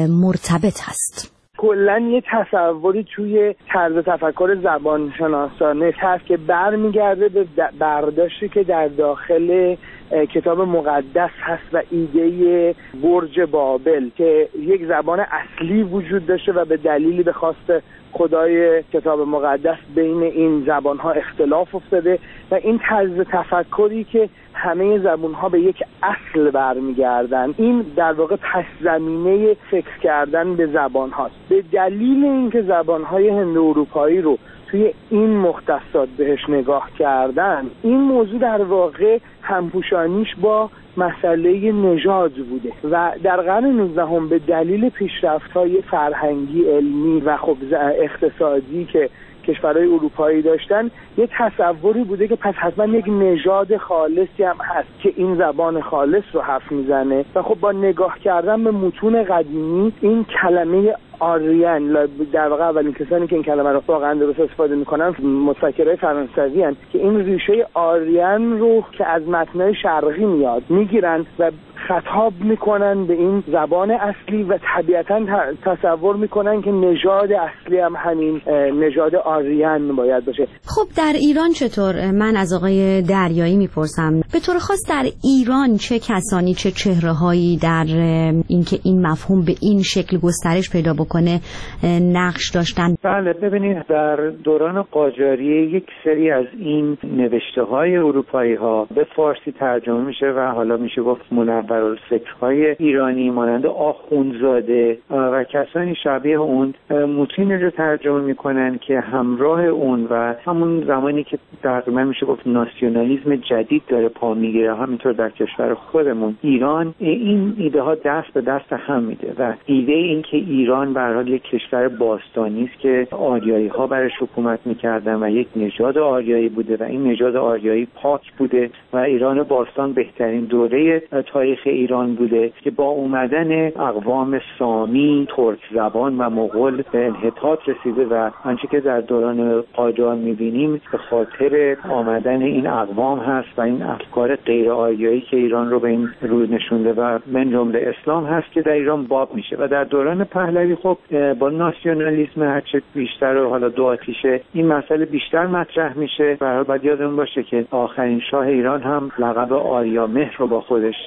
مرتبط هست؟ کلا یه تصوری توی طرز تفکر زبانشناسانه هست که برمیگرده به برداشتی که در داخل کتاب مقدس هست و ایده برج بابل که یک زبان اصلی وجود داشته و به دلیلی به خواست خدای کتاب مقدس بین این زبانها اختلاف افتاده و این طرز تفکری که همه زبانها به یک اصل برمیگردن، این در واقع پس زمینه فکر کردن به زبان هاست. به دلیل اینکه زبانهای هند اروپایی رو توی این مختصات بهش نگاه کردن، این موضوع در واقع همپوشانیش با مسئله نژاد بوده و در قرن نوزدهم به دلیل پیشرفت‌های فرهنگی، علمی و خب اقتصادی که کشورهای اروپایی داشتن، یه تصوری بوده که پس حتما یک نژاد خالصی هم هست که این زبان خالص رو حرف میزنه و خب با نگاه کردن به متون قدیمی این کلمه آریان، در واقع اولین کسانی که این کلمه رو واقعا درست استفاده میکنن متفکرای فرانسوی هستند که این ریشه آریان رو که از متنای شرقی میاد میگیرن و خطاب میکنن به این زبان اصلی و طبیعتا تصور میکنن که نژاد اصلی هم همین نژاد آریان باید باشه. خب در ایران چطور؟ من از آقای دریایی میپرسم، به طور خاص در ایران چه کسانی، چه چهره‌هایی در اینکه این مفهوم به این شکل گسترش پیدا بکنه نقش داشتن؟ بله، ببینید در دوران قاجاریه یک سری از این نوشته‌های اروپایی ها به فارسی ترجمه میشه و حالا میشه گفت منورالفکرهای ایرانی مانند آخوندزاده و کسانی شبیه اون متونی رو ترجمه میکنن که همراه اون و همون زمانی که تقریبا میشه گفت ناسیونالیسم جدید داره پا میگیره، همینطور در کشور خودمون ایران این ایده ها دست به دست هم میده و ایده این که ایران به هر حال یک کشور باستانی است که آریایی ها برش حکومت میکردن و یک نژاد آریایی بوده و این نژاد آریایی پاک بوده و ایران باستان بهترین دوره تاریخ ایران بوده که با اومدن اقوام سامی، ترک زبان و مغول به انحطاط رسیده و آنچه که در دوران قاجار میبینیم به خاطر آمدن این اقوام هست و این افکار غیر آریایی که ایران رو به این روی نشونده و من جمله اسلام هست که در ایران باب میشه و در دوران پهلوی خب با ناسیونالیسم هرچه بیشتر و حالا دو آتیشه این مسئله بیشتر مطرح میشه و باید یادمون باشه که آخرین شاه ایران هم لقب آریامهر رو با خودش به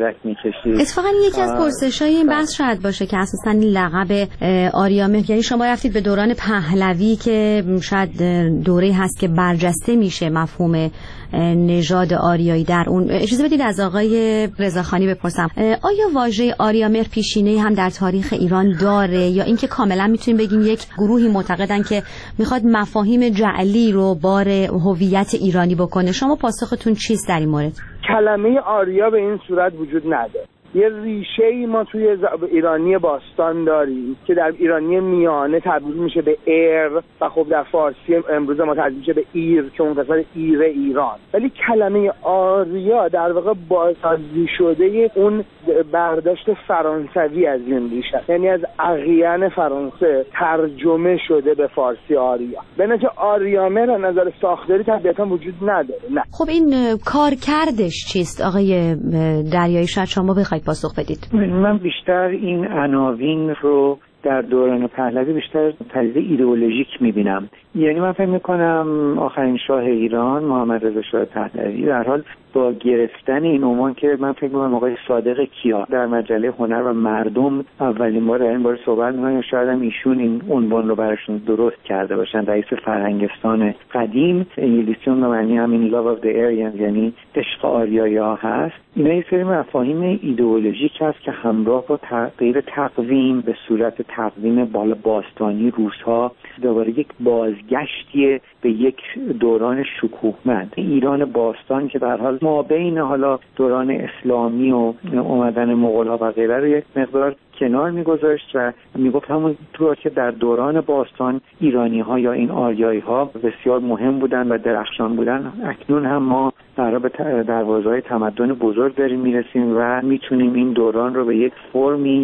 نظرک میکشید. اتفاقا یکی از پرسش‌های این بحث شاید باشه که اساساً این لقب آریامهر، یعنی شما رفتید به دوران پهلوی که شاید دوره هست که برجسته میشه مفهوم نژاد آریایی در اون. اجازه بدید از آقای رضاخانی بپرسم، آیا واژه آریامهر پیشینه‌ای هم در تاریخ ایران داره یا اینکه کاملا میتونیم بگیم یک گروهی معتقدن که میخواد مفاهیم جعلی رو بار هویت ایرانی بکنه؟ شما پاسختون چیست در این مورد؟ کلمه آریا به این صورت وجود نداره. یه ریشه ای ما توی ایرانی باستان داریم که در ایرانی میانه تبدیل میشه به ایر و خب در فارسی امروز ما تبدیل میشه به ایر که اون قسمت ایر ایران. ولی کلمه آریا در واقع بازسازی شده اون برداشت فرانسوی از این ریشه، یعنی از اقیان فرانسه ترجمه شده به فارسی آریا. به نتیجه آریامهر از نظر ساختاری طبیعتا وجود نداره. نه. خب این کارکردش چیست آقای دریایی؟ شاید شما بخواید پاسخ بدید. من بیشتر این عناوین رو در دوران پهلوی بیشتر پدیده ایدئولوژیک میبینم. یعنی من فکر میکنم آخرین شاه ایران محمد رضا شاه پهلوی در حال با گرفتن این عنوان که من فکر میکنم آقای صادق کیا در مجله هنر و مردم اولین بار این بار صحبت میکنن، شاید هم ایشون این عنوان رو براشون درست کرده باشن. رئیس فرهنگستان قدیم، انگلیسی اون معنی همین love of the Aryans یعنی عشق آریایی‌ها هست. اینا یه سری مفاهیم ایدئولوژیک هست که همراه با تغییر تقویم به صورت تقویم بالا باستانی روس‌ها دوباره یک بازگشتی به یک دوران شکوهمند. ایران باستان که در حال ما بین حالا دوران اسلامی و اومدن مغول‌ها و غیره رو یک مقدار کنار میگذاشت و میگفت همونطور که در دوران باستان ایرانی‌ها یا این آریایی‌ها بسیار مهم بودن و درخشان بودن، اکنون هم ما در به دروازه‌های تمدن بزرگ داریم میرسیم و میتونیم این دوران رو به یک فرمی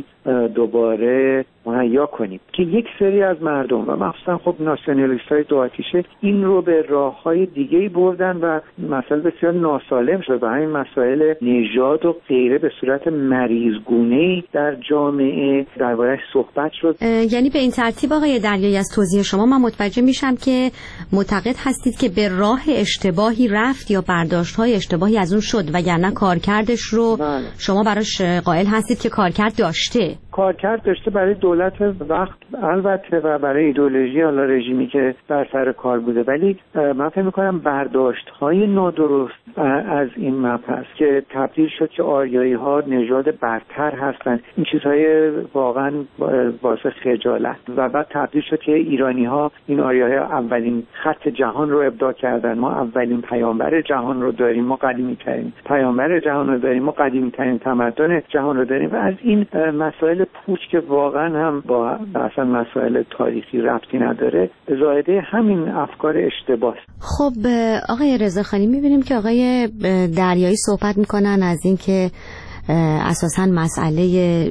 دوباره مهیا کنیم که یک سری از مردم و مخصوصا خب ناسیونالیست‌های دو آتیشه این رو به راه‌های دیگه‌ای بردن و مسائل بسیار ناسالم شد و همین مسائل نژاد و غیره به صورت مریضگونه‌ای در جامعه درباره‌اش صحبت شد. یعنی به این ترتیب آقای دریایی از توضیح شما من متوجه میشم که معتقد هستید که به راه اشتباهی رفت یا برداشت‌های اشتباهی از اون شد وگرنه کارکردش رو بله. شما براش قائل هستید که کارکرد داشته. کارکرد داشته برای دولت وقت البته و برای ایدئولوژی حالا رژیمی که بر سر کار بوده، ولی من فکر می‌کنم برداشت‌های نادرست از این مبحث که تبدیل شد که آریایی‌ها نژاد برتر هستند، این چیزهای واقعا باعث خجالت و بعد تبدیل شد که ایرانی‌ها این آریایی‌ها اولین خط جهان رو ابداع کردن، ما اولین پیامبر جهان رو داریم، ما قدیمی‌ترین پیامبر جهان رو داریم، ما قدیمی‌ترین تمدن جهان رو داریم و از این مسائل پوچ که واقعا هم با اصلا مسائل تاریخی ربطی نداره زائده همین افکار اشتباه. خب آقای رضاخانی می‌بینیم که آقای دریایی صحبت می‌کنن از این که اساساً مسئله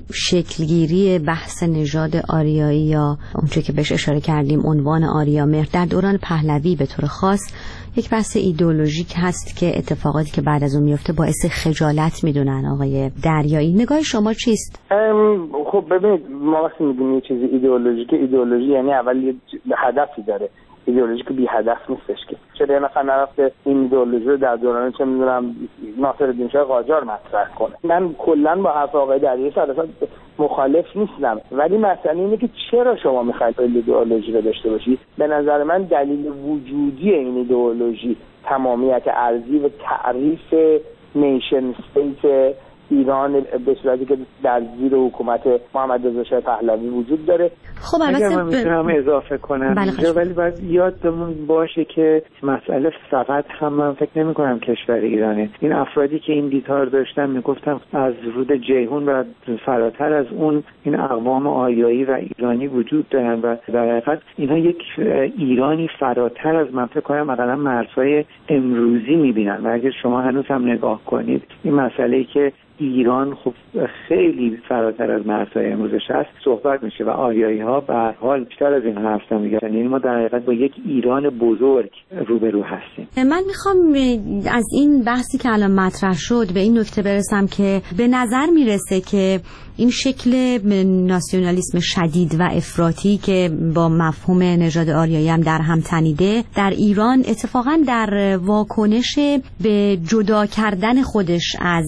شکلگیری بحث نژاد آریایی یا اونچه که بهش اشاره کردیم عنوان آریامهر در دوران پهلوی به طور خاص یک بحث ایدئولوژیک هست که اتفاقاتی که بعد از اون میفته باعث خجالت میدونن. آقای دریایی نگاه شما چیست؟ خب ببینید ما وقتی میگیم یه چیزی ایدئولوژیکه، ایدئولوژی یعنی اول یه هدفی داره، ایدئولوژی که بی هدف نیستش که. چرا یه نفر نرفته این ایدئولوژی رو در دوران چه میدونم ناصرالدین شاه قاجار مطرح کنه؟ من کلا با حرف آقای دریایی صد مخالف نیستم، ولی مسئله اینه که چرا شما میخواید ایدئولوژی رو داشته باشید؟ به نظر من دلیل وجودی این ایدئولوژی تمامیت ارضی و تعریف نیشن استیت ایران به صورتی که در زیر حکومت محمد رضا شاه پهلوی وجود داره. خب البته من میتونم اضافه کنم اینجا، ولی باید یادمون باشه که مسئله فقط هم من فکر نمی کنم کشور ایرانه. این افرادی که این دیدار داشتن میگفتم از رود جیهون و فراتر از اون این اقوام آریایی و ایرانی وجود دارن و در حقیقت اینها یک ایرانی فراتر از من فکر کنم مثلا مرزهای امروزی میبینن و اگر شما هنوز هم نگاه کنید این مسئله‌ای که ایران خب خیلی فراتر از مرزهای امروزش هست صحبت میشه و آریایی ها به هر حال بیشتر از این حرفا میگن، یعنی ما در حقیقت با یک ایران بزرگ روبرو هستیم. من میخوام از این بحثی که الان مطرح شد به این نکته برسم که به نظر میرسه که این شکل ناسیونالیسم شدید و افراطی که با مفهوم نژاد آریایی هم در هم تنیده در ایران اتفاقا در واکنش به جدا کردن خودش از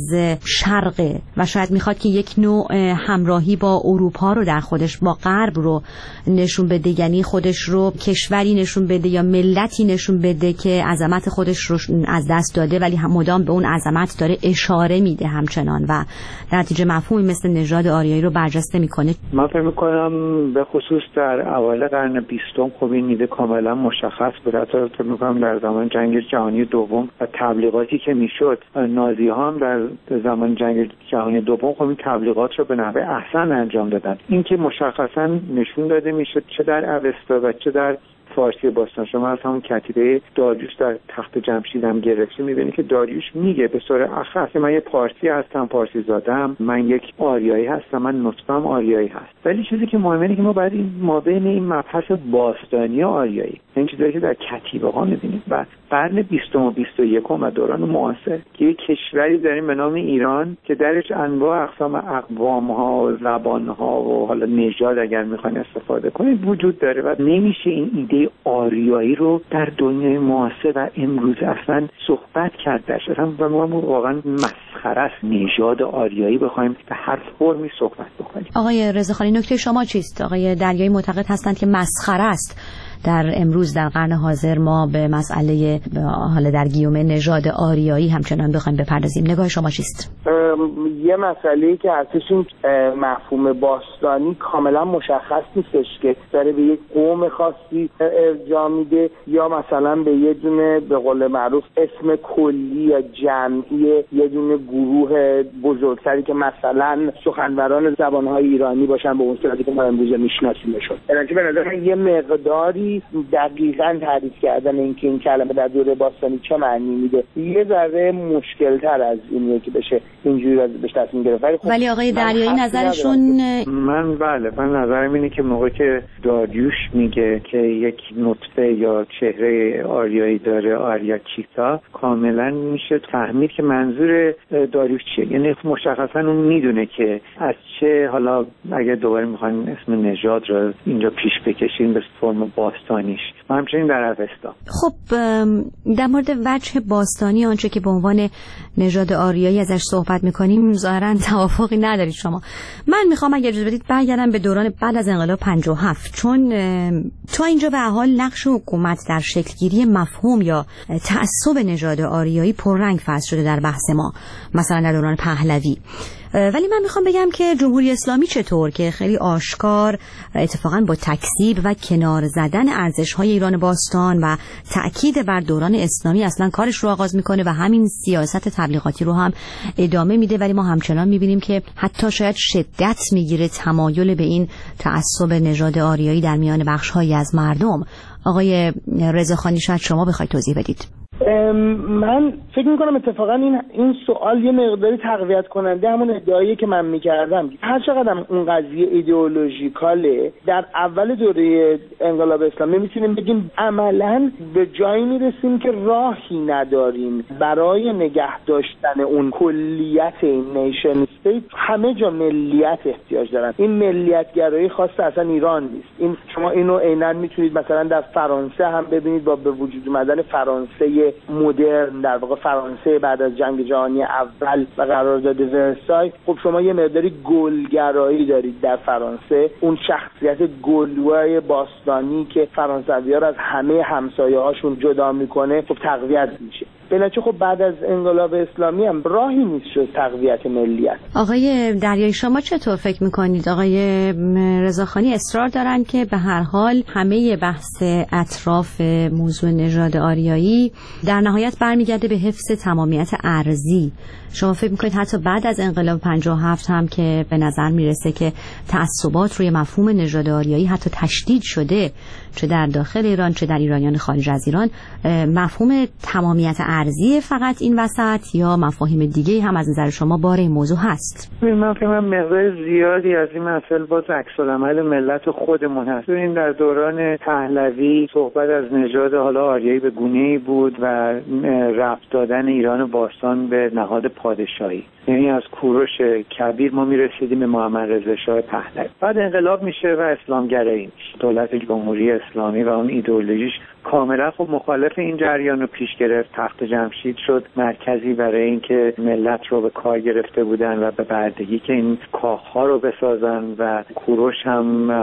شرق و شاید میخواد که یک نوع همراهی با اروپا رو در خودش با غرب رو نشون بده، یعنی خودش رو کشوری نشون بده یا ملتی نشون بده که عظمت خودش رو از دست داده ولی هم مدام به اون عظمت داره اشاره میده همچنان و در نتیجه مفهومی مثل نژاد آریایی رو برجسته میکنه. من فکر میکنم به خصوص در اوایل قرن بیستم خب این ایده کاملا مشخص بود. حتی فکر میکنم در زمان جنگ جهانی دوم و تبلیغاتی که میشد نازی ها هم در زمان جنگ جهانی دوم خب این تبلیغات رو به نحوه احسن انجام دادن. این که مشخصا نشون داده میشد چه در اوستا و چه در فارسی باستان. شما از همون کتیبه داریوش در تخت جمشید هم گرفتی میبینی که داریوش میگه به صورت اخص من یه پارسی هستم، پارسی زادم، من یک آریایی هستم، من نطفم آریایی هست. ولی چیزی که مهمه اینه که ما باید این ما بین این مبحث باستانی و آریایی این چیزایی که در کتیبه ها میبینیم و قرن بیستم و بیست و یکم و دوران معاصر که یک کشوری داریم به نام ایران که درش انواع اقسام اقوام ها و زبان ها و حالا نژاد اگر میخواین استفاده کنید وجود داره و نمیشه این ایده آریایی رو در دنیای معاصر و امروز اصلا صحبت کرد درش. اصلا واقعا مسخره است نژاد آریایی بخوایم به هر فرمی صحبت بکنیم. آقای رضاخانی نکته شما چیست؟ آقای دریایی معتقد هستند که مسخره است در امروز در قرن حاضر ما به مسئله حالا در گیومه نژاد آریایی همچنان بخوایم بپردازیم. نگاه شما چیست؟ یه مسئله‌ای که ارتش این مفهوم باستانی کاملا مشخص نیستش که داره به یک قوم خاصی ارجاع میده یا مثلا به یه دونه به قول معروف اسم کلی یا جمعی یه دونه گروه بزرگتری که مثلا سخنوران زبانهای ایرانی باشن به اون صورتی که ما امروز میشناسیمشون. یعنی به نظر من یه مقداری دقیقاً تعریف کردن اینکه این کلمه در دوره باستانی چه معنی میده یه ذره مشکل تر از اینه که بشه اینجوری از بهش تصمیم گرفت. ولی, خب ولی آقای دریایی نظرشون من بله من نظرم اینه که موقعی که داریوش میگه که یک نطفه یا چهره آریایی داره آریا چیتا کاملا میشه فهمید که منظور داریوش چیه. یعنی مشخصا اون میدونه که از چه حالا اگر دوباره میخوایم اسم نژاد رو اینجا پیش بکشیم به فرم باستانیش و همچنین در اوستا. خب در مورد وجه باستانی آنچه که به عنوان نژاد آریایی ازش صحبت میکنیم ظاهرا توافقی ندارید شما. من میخوام اگه اجازه بدید برگردم به دوران بعد از انقلاب پنجاه و هفت چون تا اینجا به حال نقش حکومت در شکلگیری مفهوم یا تعصب نژاد آریایی پررنگ فرض شده در بحث ما مثلا در دوران پهلوی. ولی من میخوام بگم که جمهوری اسلامی چطور که خیلی آشکار اتفاقا با تکذیب و کنار زدن ارزش‌های ایران باستان و تأکید بر دوران اسلامی اصلا کارش رو آغاز میکنه و همین سیاست تبلیغاتی رو هم ادامه میده. ولی ما همچنان میبینیم که حتی شاید شدت میگیره تمایل به این تعصب نژاد آریایی در میان بخش‌هایی از مردم. آقای رضاخانی شاید شما بخواید توضیح بدید. من فکر میکنم اتفاقا این این سوال یه مقداری تقویت کننده همون ادعایی که من میکردم. هر چقدر اون قضیه ایدئولوژیکاله در اول دوره انقلاب اسلامی میتونیم بگیم عملاً به جایی میرسیم که راهی نداریم برای نگه داشتن اون کلیت این نیشن استیت. همه جا ملیت احتیاج دارن. این ملیت گرایی خاص اصلا ایران نیست. این شما اینو عیناً میتونید مثلا در فرانسه هم ببینید با به وجود اومدن فرانسه مدرن در واقع فرانسه بعد از جنگ جهانی اول و قرارداد ورسای. خب شما یه مقداری گلگرایی دارید در فرانسه. اون شخصیت گلوای باستانی که فرانسوی‌ها رو از همه همسایه‌هاشون جدا میکنه خب تقویت میشه. بنابراین خب بعد از انقلاب اسلامی هم راهی نیست جز تقویت ملیت. آقای دریایی شما چطور فکر میکنید؟ آقای رضاخانی اصرار دارن که به هر حال همه بحث اطراف موضوع نژاد آریایی در نهایت برمیگرده به حفظ تمامیت ارضی. شما فکر میکنید حتی بعد از انقلاب پنجاه و هفت هم که به نظر میرسه که تعصبات روی مفهوم نژاد آریایی حتی تشدید شده چه در داخل ایران چه در ایرانیان خارج از ایران، مفهوم تمامیت مرزی فقط این وسط یا مفاهیم دیگه هم از نظر شما باره این موضوع هست؟ من فکر کنم مقدار زیادی از این مسائل باز عکس‌العمل ملت خودمون هست. این در دوران پهلوی صحبت از نژاد حالا آریایی به گونه‌ای بود و ربط دادن ایران باستان به نهاد پادشاهی، یعنی از کوروش کبیر ما میرسیدیم به محمد رضا شاه پهلوی. بعد انقلاب میشه و اسلامگرایی میشه، دولت جمهوری اسلامی و اون ایدئولوژیش کاملا خب مخالف این جریان رو پیش گرفت. تخت جمشید شد مرکزی برای اینکه ملت رو به کار گرفته بودن و به بردگی که این کاخها رو بسازن و کوروش هم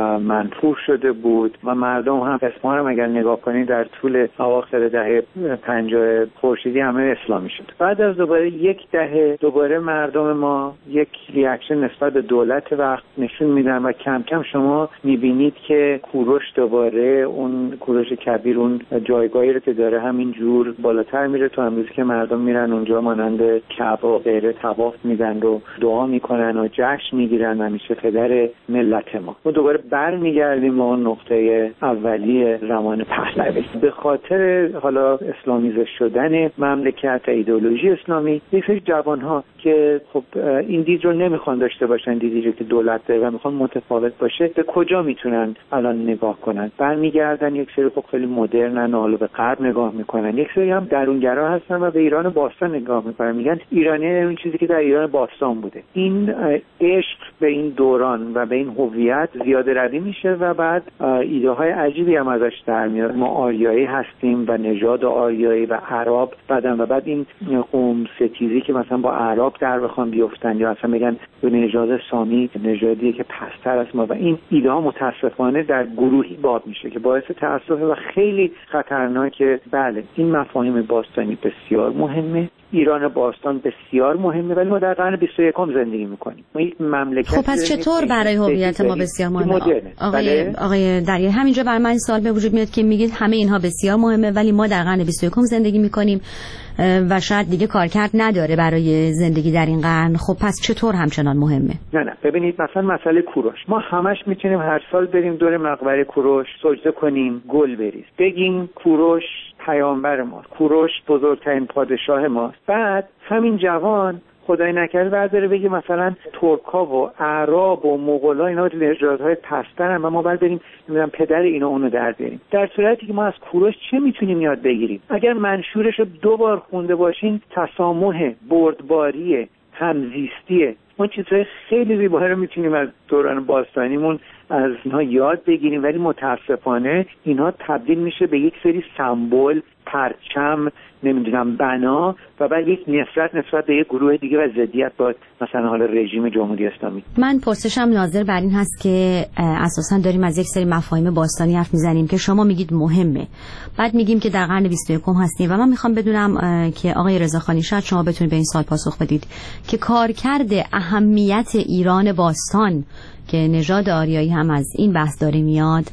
منفور شده بود و مردم هم اسمان هم اگر نگاه کنید در طول اواخر دهه پنجاه خورشیدی همه اسلامی شد. بعد از دوباره یک دهه دوباره مردم ما یک ریاکشن نسبت به دولت وقت نشون میدن و کم کم شما میبینید که کوروش دوباره اون کوروش کبیر اون جایگاهی رو که داره همین جور بالاتر میره تو امروز که مردم میرن اونجا مانند کعبه و غیره طواف میدن و دعا میکنن و جشن میگیرن و میشه پدر ملت ما. ما دوباره برمیگردیم به اون نقطه اولیه زمان پهلوی. به خاطر حالا اسلامیزه شدن مملکت، ایدئولوژی اسلامی، یک سری جوانها که خب این دید رو نمیخوان داشته باشن، دیدی رو که دولت داره و میخوان متفاوت باشه، به کجا میتونن الان نگاه کنن؟ برمیگردن یک سری خب خیلی مدرنن و حالا به غرب نگاه میکنن، یک سری هم درونگرا هستن و به ایران باستان نگاه میکنن، میگن ایرانی اون چیزی که در ایران باستان بوده. این عشق به این دوران و به این هویت زیاده روی میشه و بعد ایده های عجیبی هم ازش در میاد. ما آریایی هستیم و نژاد آریایی و عرب بعدن و بعد این قوم ستیزی که مثلا با عرب در بخوام بیفتن یا اصلا میگن به نژاد سامی نژادیه که پستر از ما و این ایده ها متاسفانه در گروهی باب میشه که باعث تأسفه و خیلی خطرناکه. بله این مفاهیم باستانی بسیار مهمه، ایران باستان بسیار مهمه، ولی ما در قرن بیست و یکم زندگی میکنیم. ما یک مملکت خب پس چطور برای هویت ما بسیار مهمه؟ آقای بله؟ آقای دریا همینجا برای من این سوال به وجود میاد که میگید همه اینها بسیار مهمه ولی ما در قرن بیست و یکم زندگی میکنیم و شاید دیگه کارکرد نداره برای زندگی در این قرن. خب پس چطور همچنان مهمه؟ نه نه ببینید مثلا مسئله کوروش، ما همش میتونیم هر سال بریم دور مقبره کوروش سجده کنیم، گل بریز، بگیم کوروش پیامبر ماست، کوروش بزرگترین پادشاه ماست. بعد همین جوان خدای نکرده برداره بگه مثلا ترکا و اعراب و مغولا اینا نژادهای پسترن و ما باید بریم نمیدونم پدر اینا اونو در بیاریم. در صورتی که ما از کوروش چه میتونیم یاد بگیریم؟ اگر منشورش رو دو بار خونده باشین، تسامح، بردباری، همزیستی، ما چیزهای خیلی زیبایی رو میتونیم از دوران باستانیمون از اینها یاد بگیریم، ولی متاسفانه اینها تبدیل میشه به یک سری سمبل، پرچم، نمیدونم بنا و بعد یک نفرت نسبت به یک گروه دیگه و ضدیت با مثلا حالا رژیم جمهوری اسلامی. من پرسشم ناظر بر این هست که اساسا داریم از یک سری مفاهیم باستانی حرف میزنیم که شما میگید مهمه، بعد میگیم که در قرن بیست و یکم هستیم و من میخوام بدونم که آقای رضاخانی شاید شما بتونید به این سوال پاسخ بدید که کارکرد اهمیت ایران باستان که نژاد آریایی هم از این بحث داره میاد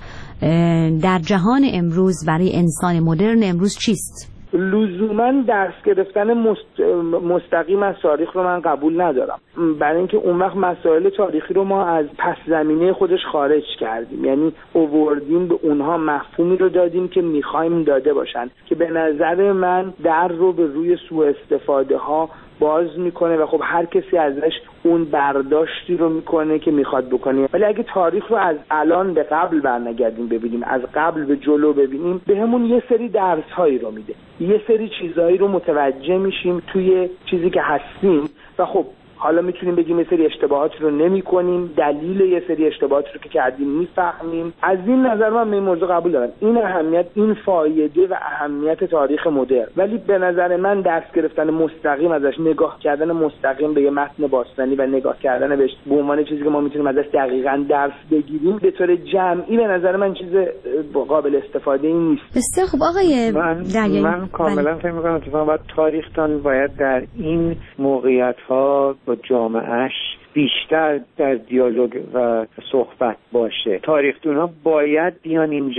در جهان امروز برای انسان مدرن امروز چیست؟ لزوما درس گرفتن مست... مستقیم از تاریخ رو من قبول ندارم، برای اینکه اون وقت مسائل تاریخی رو ما از پس زمینه خودش خارج کردیم، یعنی اووردیم به اونها مفهومی رو دادیم که میخوایم داده باشن که به نظر من در رو به روی سوء استفاده ها باز میکنه و خب هر کسی ازش اون برداشتی رو میکنه که میخواد بکنه. ولی اگه تاریخ رو از الان به قبل برنگردیم ببینیم، از قبل به جلو ببینیم، به همون یه سری درس هایی رو میده، یه سری چیزهایی رو متوجه میشیم توی چیزی که هستیم و خب حالا میتونیم بگیم یه سری اشتباهات رو نمی کنیم، دلیل یه سری اشتباهات رو که کردیم میفهمیم. از این نظر من این موضوع قبول دارم، این اهمیت، این فایده و اهمیت تاریخ مدرن. ولی به نظر من درس گرفتن مستقیم ازش، نگاه کردن مستقیم به یه متن باستانی و نگاه کردن بهش به عنوان چیزی که ما میتونیم ازش دقیقاً درس بگیریم به طور جمعی، به نظر من چیز قابل استفاده ای نیست. بسیار خب آقای من, من کاملا فکر می‌کنم اتفاقا باید تاریخ‌دان باید در این موقعیت‌ها با جامعهش بیشتر در دیالوگ و صحبت باشه. تاریخ‌دان‌ها باید بیان اینجا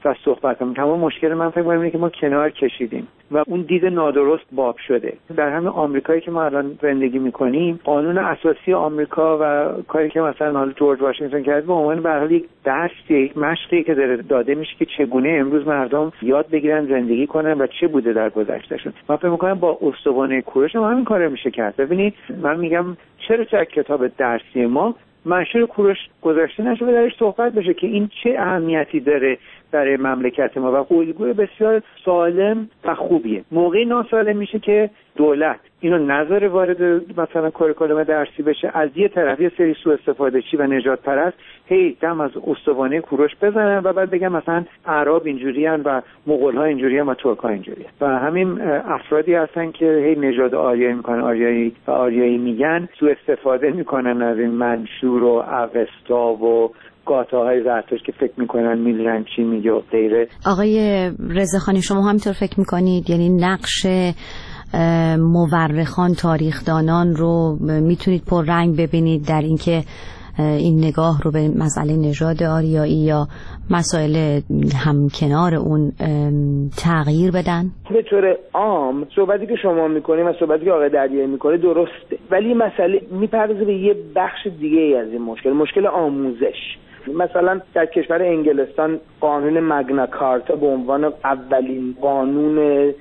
و صحبت کنیم. تمام مشکل من فکر می‌کنم اینه که ما کنار کشیدیم و اون دید نادرست باب شده. در همین آمریکایی که ما الان زندگی می‌کنیم، قانون اساسی آمریکا و کاری که مثلا حالا جورج واشنگتن کرد به عنوان به هر حال یک درسی، یک مشقی که داره داده میشه که چگونه امروز مردم یاد بگیرن زندگی کنن و چه بوده در گذشتهشون. من فکر می‌کنم با استوانه کوروش هم همین کارو میشه کرد. ببینید من میگم چرا چه کتاب درسی ما منشور کوروش گذاشته نشه و درش صحبت بشه که این چه اهمیتی داره برای مملکت ما و الگوی بسیار سالم و خوبیه. موقعی ناسالم میشه که دولت اینو نظر وارد مثلا کاریکولوم درسی بشه، از یه طرف یه سری سوء استفاده چی و نجات پرست هی دم از استوانه کوروش بزنن و بعد بگن مثلا اعراب اینجوریان و مغول‌ها اینجوریان و ترک‌ها اینجوریان. و همین افرادی هستن که هی نژاد آریایی میکنن، آریایی و آریایی میگن، سوء استفاده میکنن از این منشور و اوستا و گاتاهای زرتشت که فکر میکنن میدونن چی میگه و غیره. آقای رضاخانی شما همینطور فکر میکنید؟ یعنی نقش مورخان، تاریخدانان رو میتونید پر رنگ ببینید در اینکه این نگاه رو به مسئله نژاد آریایی یا مسائل همکنار اون تغییر بدن؟ به طور عام صحبتی که شما میکنیم و صحبتی که آقای دریایی میکنه درسته، ولی مسئله میپردازه به یه بخش دیگه ای از این مشکل، مشکل آموزش. مثلا در کشور انگلستان قانون مگنا کارتا به عنوان اولین قانون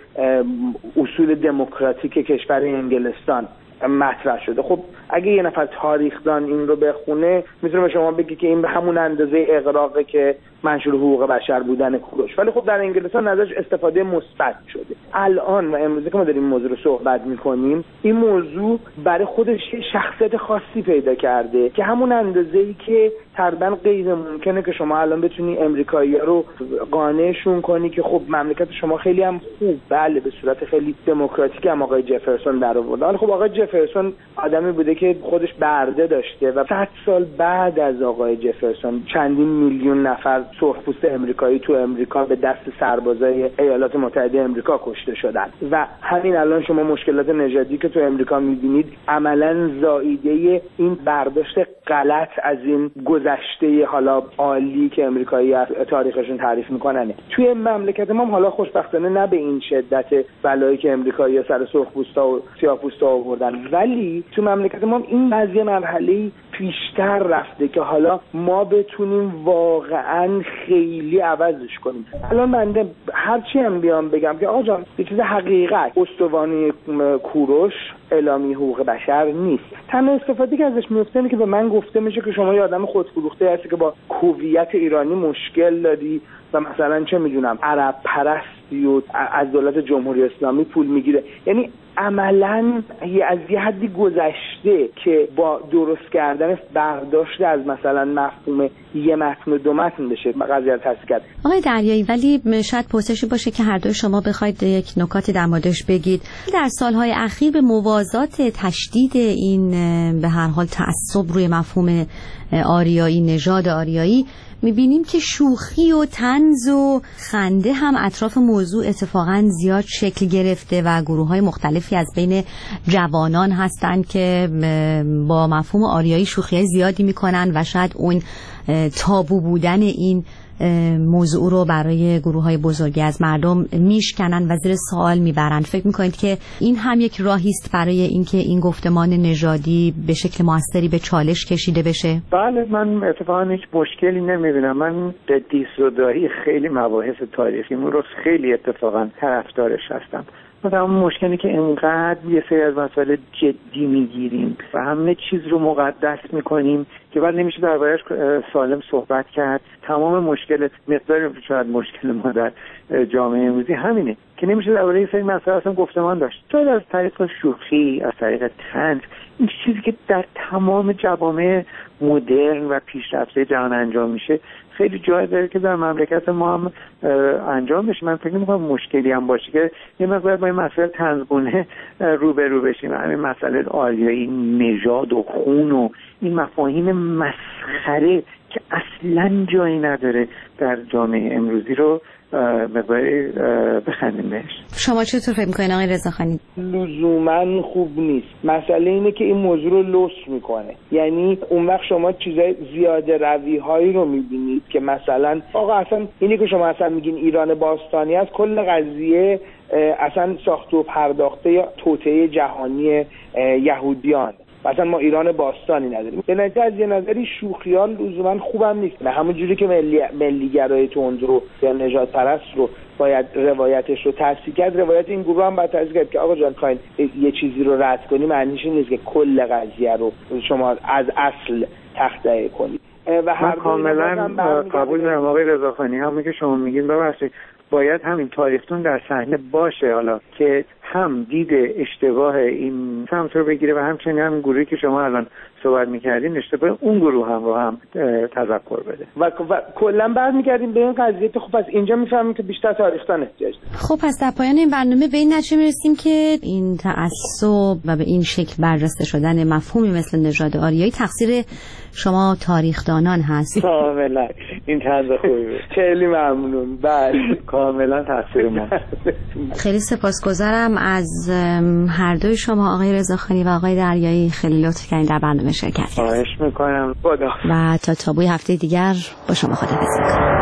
اصول دموکراتیک کشور انگلستان مطرح شده. خب اگه یه نفر تاریخدان این رو بخونه میتونه به شما بگه که این به همون اندازه اغراقه که منشور حقوق بشر بودن کوروش، ولی خب در انگلستان ازش استفاده مثبت شده. الان و امروزه که ما داریم موضوع رو صحبت میکنیم، این موضوع برای خودش شخصیت خاصی پیدا کرده که همون اندازه‌ای که تقریبا غیر ممکنه که شما الان بتونی امریکایی‌ها رو قانعشون کنی که خب مملکت شما خیلی هم خوب، بله به صورت خیلی دموکراتیک هم آقای جفرسون در آورد. ولی خب آقای جفرسون آدمی بوده که خودش برده داشته و صد سال بعد از آقای جفرسون چندین میلیون نفر سرخپوست امریکایی تو امریکا به دست سربازای ایالات متحده امریکا کشته شدن و همین الان شما مشکلات نژادی که تو امریکا می‌بینید عملاً زائیده این برداشت غلط از این گذشته حالا عالی که امریکایی از تاریخشون تعریف میکنن. توی مملکت ما حالا خوشبختانه نه به این شدت بلایی که امریکایی‌ها سر سرخپوستا و سیاه‌پوستا آوردن، ولی تو مملکت ما این قضیه مرحله پیشتر رفته که حالا ما بتونیم واقعاً خیلی عوضش کنیم. الان بنده هرچی هم بیام بگم که آقا جان یه چیز حقیقت، استوانه کوروش اعلامیه حقوق بشر نیست. تنها استفاده که ازش میفته اینه که به من گفته میشه که شما یه آدم خودفروخته هستی که با هویت ایرانی مشکل داری و مثلا چه میدونم عرب پرستی و از دولت جمهوری اسلامی پول میگیره. یعنی عملاً از یه حدی گذشته که با درست کردن برداشت از مثلا مفهوم یه متن و دو متن بشه قضیه رو تصحیح کرد. آقای دریایی ولی شاید پرسشی باشه که هر دوی شما بخواید یک نکاتی در موردش بگید. در سالهای اخیر به موازات تشدید این به هر حال تعصب روی مفهوم آریایی، نژاد آریایی، میبینیم که شوخی و طنز و خنده هم اطراف موضوع اتفاقا زیاد شکل گرفته و گروه‌های مختلفی از بین جوانان هستند که با مفهوم آریایی شوخی‌های زیادی میکنن و شاید اون تابو بودن این موضوع رو برای گروه‌های بزرگی از مردم میشکنن و زیر سوال میبرن. فکر میکنید که این هم یک راهی است برای اینکه این گفتمان نژادی به شکل موثری به چالش کشیده بشه؟ بله، من اتفاقا هیچ مشکلی نمیبینم. من قدیس و دایی خیلی مباحث تاریخیمون رو خیلی اتفاقا طرفدارش هستم. مثلا مشکلی که اینقدر یه سری از مسائل جدی میگیریم و همه چیز رو مقدس میکنیم که بعد نمیشه دربارش سالم صحبت کرد. تمام مشکل مقدار شاید مشکل ما در جامعه امروزی همینه که نمیشه درباره یه سری مسائل اصلا گفتمان داشت. شاید از طریق شوخی، از طریق طنز، این چیزی که در تمام جوامع مدرن و پیشرفته جهان انجام میشه خیلی جای داره که در مملکت ما هم انجام بشه. من فکر می‌کنم مشکلی هم باشه که یه مقدار با این مسئله طنزگونه روبرو بشیم. همین مسئله آریایی، نژاد و خون و این مفاهیم مسخره که اصلاً جایی نداره در جامعه امروزی رو مقداری بخندیم بهش. شما چطور فکر می‌کنید آقای رضاخانی؟ لزوما خوب نیست. مسئله اینه که این موضوع رو لوس میکنه. یعنی اون وقت شما چیزای زیاده روی هایی رو میبینید که مثلا آقا اصلا اینی که شما اصلا میگین ایران باستانی است، کل قضیه اصلا ساخته و پرداخته یا توطئه جهانی یهودیان. مثلا ما ایران باستانی نداریم. به نظر از یه نظری شوخیان لزوما خوبم نیست. نه همون جوری که ملی ملیگرای تند رو یا نجات پرست رو باید روایتش رو تصحیح کرد، روایت این گروه هم باید تصحیح کرد که آقا جان خواین یه چیزی رو رد کنی معنیش نیست که کل قضیه رو شما از اصل تخطئه کنید. و هر کاملا قبول دارم آقای رضاخانی، همون که شما میگین ببخشید باید همین تاریختون در صحنه باشه، حالا که هم دید اشتباه این سمت رو بگیره و همچنین هم گروهی که شما الان صحبت میکردین اشتباه اون گروه هم رو هم تذکر بده و, و کلا برمیگردیم به این قضیه که خب پس اینجا میفهمیم که بیشتر تاریخ‌دان احتیاج داره. خب پس در پایان این برنامه به این نتیجه میرسیم که این تعصب و به این شکل برجسته شدن مفهومی مثل نژاد آریایی تقصیر شما تاریخ‌دانان هست. کاملا این طرز خوبی بود. خیلی ممنون. بله کاملا تقصیر ما. خیلی سپاسگزارم از هر دوی شما آقای رضاخانی و آقای دریایی، خیلی لطف کردین در برنامه شرکت کردید. خواهش میکنم. خدا. و تا تابوی هفته دیگر با شما خداحافظی میکنم.